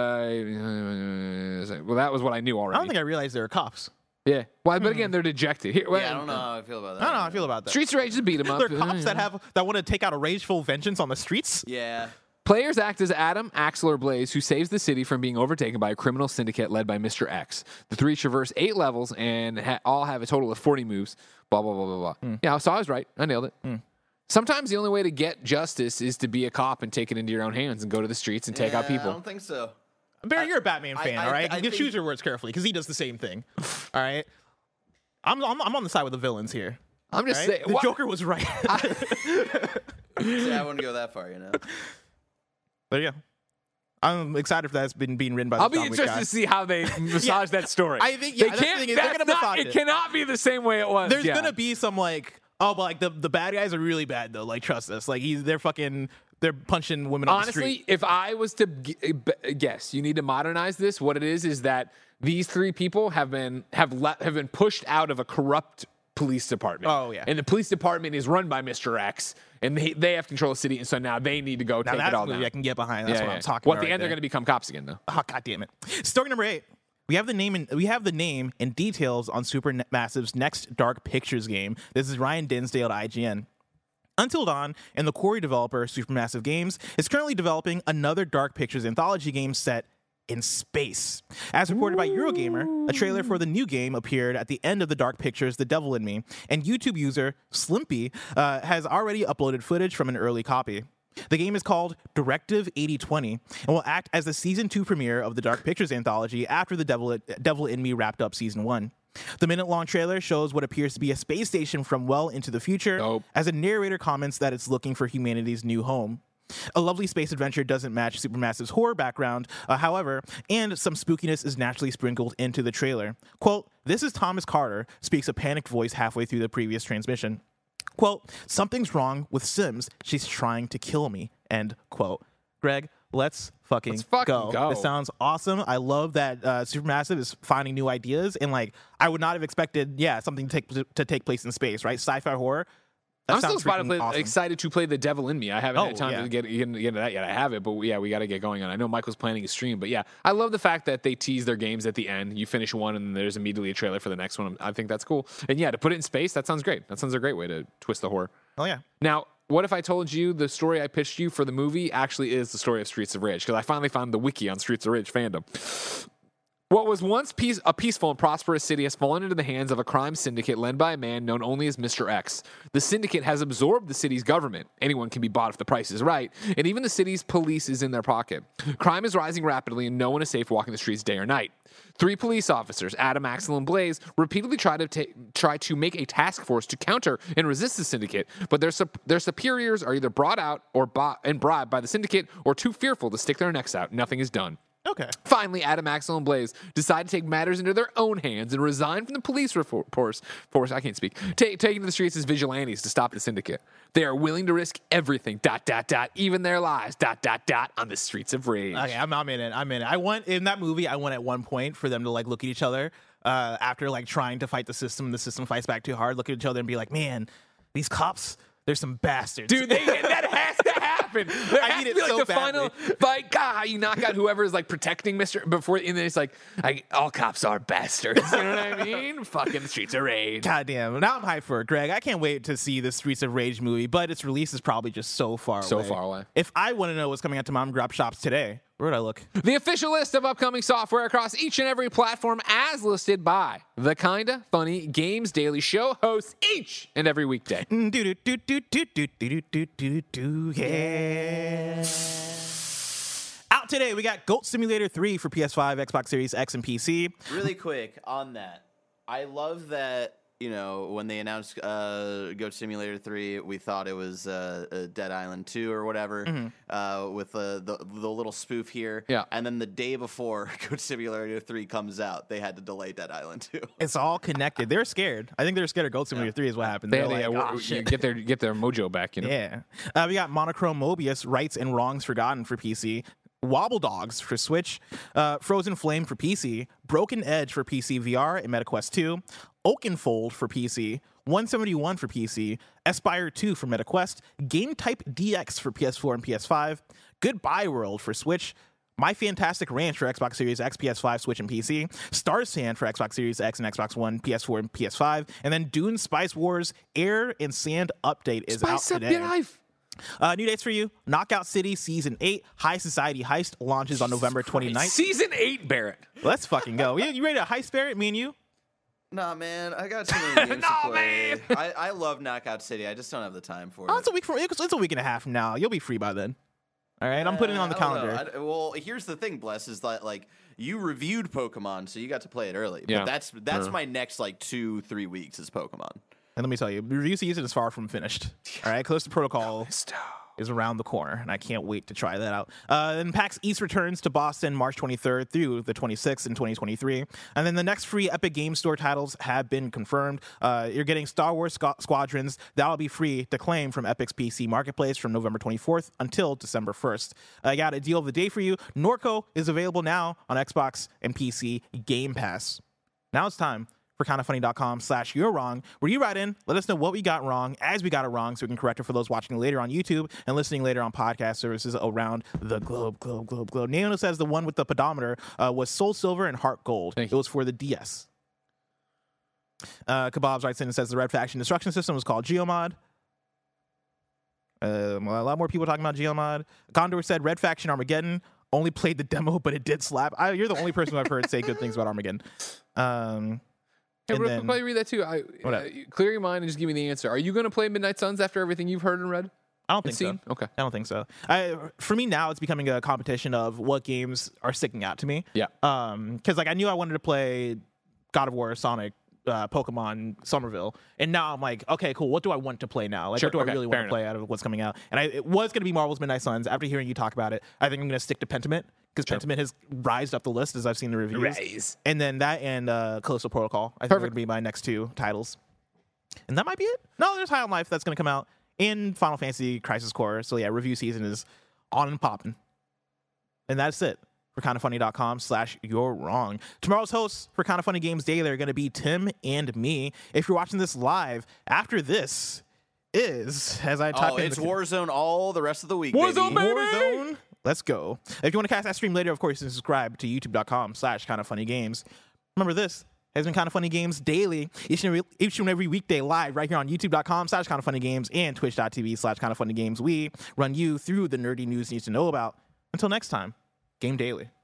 Uh, well, that was what I knew already. I don't think I realized they were cops. yeah. Well, but again, they're dejected. Here, Yeah, I don't know how I feel about that. I don't know how I feel about that. Streets of Rage just beat them up. They're cops that have that want to take out a rageful vengeance on the streets. Yeah. Players act as Adam, Axel, or Blaze, who saves the city from being overtaken by a criminal syndicate led by Mister X. The three traverse eight levels and ha- all have a total of forty moves. Blah, blah, blah, blah, blah. Mm. Yeah, so I was right. I nailed it. Mm. Sometimes the only way to get justice is to be a cop and take it into your own hands and go to the streets and take out Yeah, people. I don't think so. Barry, you're a Batman I- fan, I- all right? I You think- choose your words carefully because he does the same thing. All right, I'm, I'm I'm on the side with the villains here. I'm just Right? saying. The what- Joker was right. See, I wouldn't go that far, you know. But yeah, I'm excited for that's been being written by the I'll be John Wick interested guy. to see how they massage that story. I think- yeah, they that's the can't. thing is they're that's gonna not- massage it it. cannot be the same way it was. There's yeah. gonna be some like, oh, but like the, the bad guys are really bad though. Like, trust us. Like, he's they're fucking they're punching women on the street. Honestly, if I was to g- b- guess, you need to modernize this. What it is is that these three people have been have le- have been pushed out of a corrupt police department. Oh, yeah. and the police department is run by Mister X, and they they have control of the city, and so now they need to go Now take that's it all a movie down. I can get behind. That's Yeah, what yeah. I'm talking Well, about. at the right end, they're there. going to become cops again, though. Oh, God damn it. Story number eight. We have the name and we have the name and details on Supermassive's next Dark Pictures game. This is Ryan Dinsdale at I G N. Until Dawn and the Quarry developer Supermassive Games is currently developing another Dark Pictures anthology game set in space. As reported by Eurogamer, a trailer for the new game appeared at the end of the Dark Pictures The Devil in Me, and YouTube user Slimpy uh, has already uploaded footage from an early copy. The game is called Directive eighty twenty and will act as the season two premiere of the Dark Pictures anthology after the Devil, Devil in Me wrapped up season one. The minute-long trailer shows what appears to be a space station from well into the future, Dope. as a narrator comments that it's looking for humanity's new home. A lovely space adventure doesn't match Supermassive's horror background, uh, however, and some spookiness is naturally sprinkled into the trailer. Quote, "This is Thomas Carter," speaks a panicked voice halfway through the previous transmission. Quote, "Something's wrong with Sims. She's trying to kill me." End quote. Greg, let's fucking, Let's fucking go. go. This sounds awesome. I love that uh, Supermassive is finding new ideas, and like I would not have expected, yeah, something to take to take place in space, right? Sci-fi horror. That I'm still sounds excited to, freaking play, awesome. excited to play The Devil in Me. I haven't Oh, had time yeah. to get, get, into- get into that yet. I have it, but yeah, we got to get going on. I know Michael's planning a stream, but yeah, I love the fact that they tease their games at the end. You finish one, and there's immediately a trailer for the next one. I think that's cool. And yeah, to put it in space, that sounds great. That sounds a great way to twist the horror. Oh yeah. Now, what if I told you the story I pitched you for the movie actually is the story of Streets of Rage? Because I finally found the wiki on Streets of Rage fandom. What was once peace, a peaceful and prosperous city has fallen into the hands of a crime syndicate led by a man known only as Mister X. The syndicate has absorbed the city's government. Anyone can be bought if the price is right, and even the city's police is in their pocket. Crime is rising rapidly, and no one is safe walking the streets day or night. Three police officers, Adam, Axel, and Blaze, repeatedly try to ta- try to make a task force to counter and resist the syndicate, but their sup- their superiors are either brought out or bo- and bribed by the syndicate, or too fearful to stick their necks out. Nothing is done. Okay. Finally, Adam, Axel, and Blaze decide to take matters into their own hands and resign from the police force. Force, I can't speak. Take, taking to the streets as vigilantes to stop the syndicate. They are willing to risk everything. Dot dot dot. Even their lives. Dot dot dot. On the streets of rage. Okay, I'm, I'm in it. I'm in it. I want in that movie. I want at one point for them to like look at each other uh, after like trying to fight the system. And the system fights back too hard. Look at each other and be like, "Man, these cops, they're some bastards." Dude, they, that has to happen. There I has need to it be like so the badly. final fight. God, how you knock out whoever is like protecting Mister before, and then it's like, I, all cops are bastards. You know what I mean? Fucking Streets of Rage. God damn. Now I'm hyped for it, Greg. I can't wait to see the Streets of Rage movie, but its release is probably just so far So away. far away. If I want to know what's coming out to mom and grab shops today, where would I look? The official list of upcoming software across each and every platform as listed by the Kinda Funny Games Daily Show hosts each and every weekday. Do do do do do do do do do do yeah. Out today, we got Goat Simulator three for P S five, Xbox Series X, and P C. Really quick on that, I love that, you know, when they announced uh, Goat Simulator three, we thought it was uh, uh, Dead Island two or whatever, Mm-hmm. uh, with uh, the the little spoof here. Yeah. And then the day before Goat Simulator three comes out, they had to delay Dead Island two. It's all connected. They're scared. I think they're scared of Goat Simulator three is what happened. They They're had to like, yeah, "Oh, you shit." get their get their mojo back. You know. Yeah. Uh, we got Monochrome Mobius, Rights and Wrongs Forgotten for P C. Wobble Dogs for Switch, uh, Frozen Flame for P C, Broken Edge for P C V R and MetaQuest two, Oakenfold for P C, one seventy-one for P C, Aspire two for MetaQuest, Game Type D X for P S four and P S five, Goodbye World for Switch, My Fantastic Ranch for Xbox Series X, P S five, Switch, and P C, Star Sand for Xbox Series X and Xbox One, P S four, and P S five, and then Dune Spice Wars Air and Sand Update is out Spice up today. your life. Uh, new dates for you. Knockout City Season eight High Society Heist launches on November twenty-ninth. Season eight, Barrett. Let's fucking go. You, you ready to heist, Barrett? Me and you? Nah, man, I got too many games No, to play. man. I, I love Knockout City. I just don't have the time for Oh, it. it's a week from. It's, it's a week and a half from now. You'll be free by then. All right, I'm putting it on the Uh, I don't calendar. know. I- well, here's the thing, Bless, is that like you reviewed Pokemon, so you got to play it early. Yeah. But that's that's Yeah. my next like two three weeks is Pokemon. And let me tell you, review season is far from finished. All right, Callisto Protocol is around the corner, and I can't wait to try that out. Uh, then PAX East returns to Boston March twenty-third through the twenty-sixth in twenty twenty-three. And then the next free Epic Game Store titles have been confirmed. Uh, you're getting Star Wars Squ- Squadrons. That'll be free to claim from Epic's P C Marketplace from November twenty-fourth until December first. I got a deal of the day for you. Norco is available now on Xbox and P C Game Pass. Now it's time for kindafunny.com slash you're wrong, where you write in, let us know what we got wrong as we got it wrong so we can correct it for those watching later on YouTube and listening later on podcast services around the globe, globe, globe, globe. Nano says the one with the pedometer uh, was Soul Silver and Heart Gold. Thank It was for the D S. Uh, Kebabs writes in and says the Red Faction destruction system was called Geomod. Um, a lot more people talking about Geomod. Condor said Red Faction Armageddon. Only played the demo, but it did slap. I, you're the only person who I've heard say good things about Armageddon. Um, Hey, and real then- quick, while you read that too, I, What uh, up? clear your mind and just give me the answer. Are you going to play Midnight Suns after everything you've heard and read? I don't and think so. seen? Okay. I don't think so. I, for me now, it's becoming a competition of what games are sticking out to me. Yeah. Um, because like I knew I wanted to play God of War, Sonic, uh, Pokemon, Somerville, and now I'm like, okay, cool. What do I want to play now? Like, Sure, what do okay, I really fair want to play out of what's coming out? And I, it was going to be Marvel's Midnight Suns. After hearing you talk about it, I think I'm going to stick to Pentiment because Sure. Pentiment has rised up the list as I've seen the reviews. Rise. And then that and uh, Callisto Protocol. I think are Perfect. going to be my next two titles. And that might be it. No, there's High on Life that's going to come out in Final Fantasy Crisis Core. So yeah, review season is on and popping. And that's it for kindafunny.com slash you're wrong. Tomorrow's hosts for Kinda Funny Games Daily are going to be Tim and me. If you're watching this live, after this is, as I type Oh, in it's the- Warzone all the rest of the week. Warzone, baby. baby! Warzone. Let's go. If you want to catch that stream later, of course, you can subscribe to youtube.com slash kind of funny games. Remember, this has been Kind of Funny Games Daily, each and every, each and every weekday live right here on youtube.com slash kind of funny games and twitch.tv slash kind of funny games. We run you through the nerdy news you need to know about. Until next time, game daily.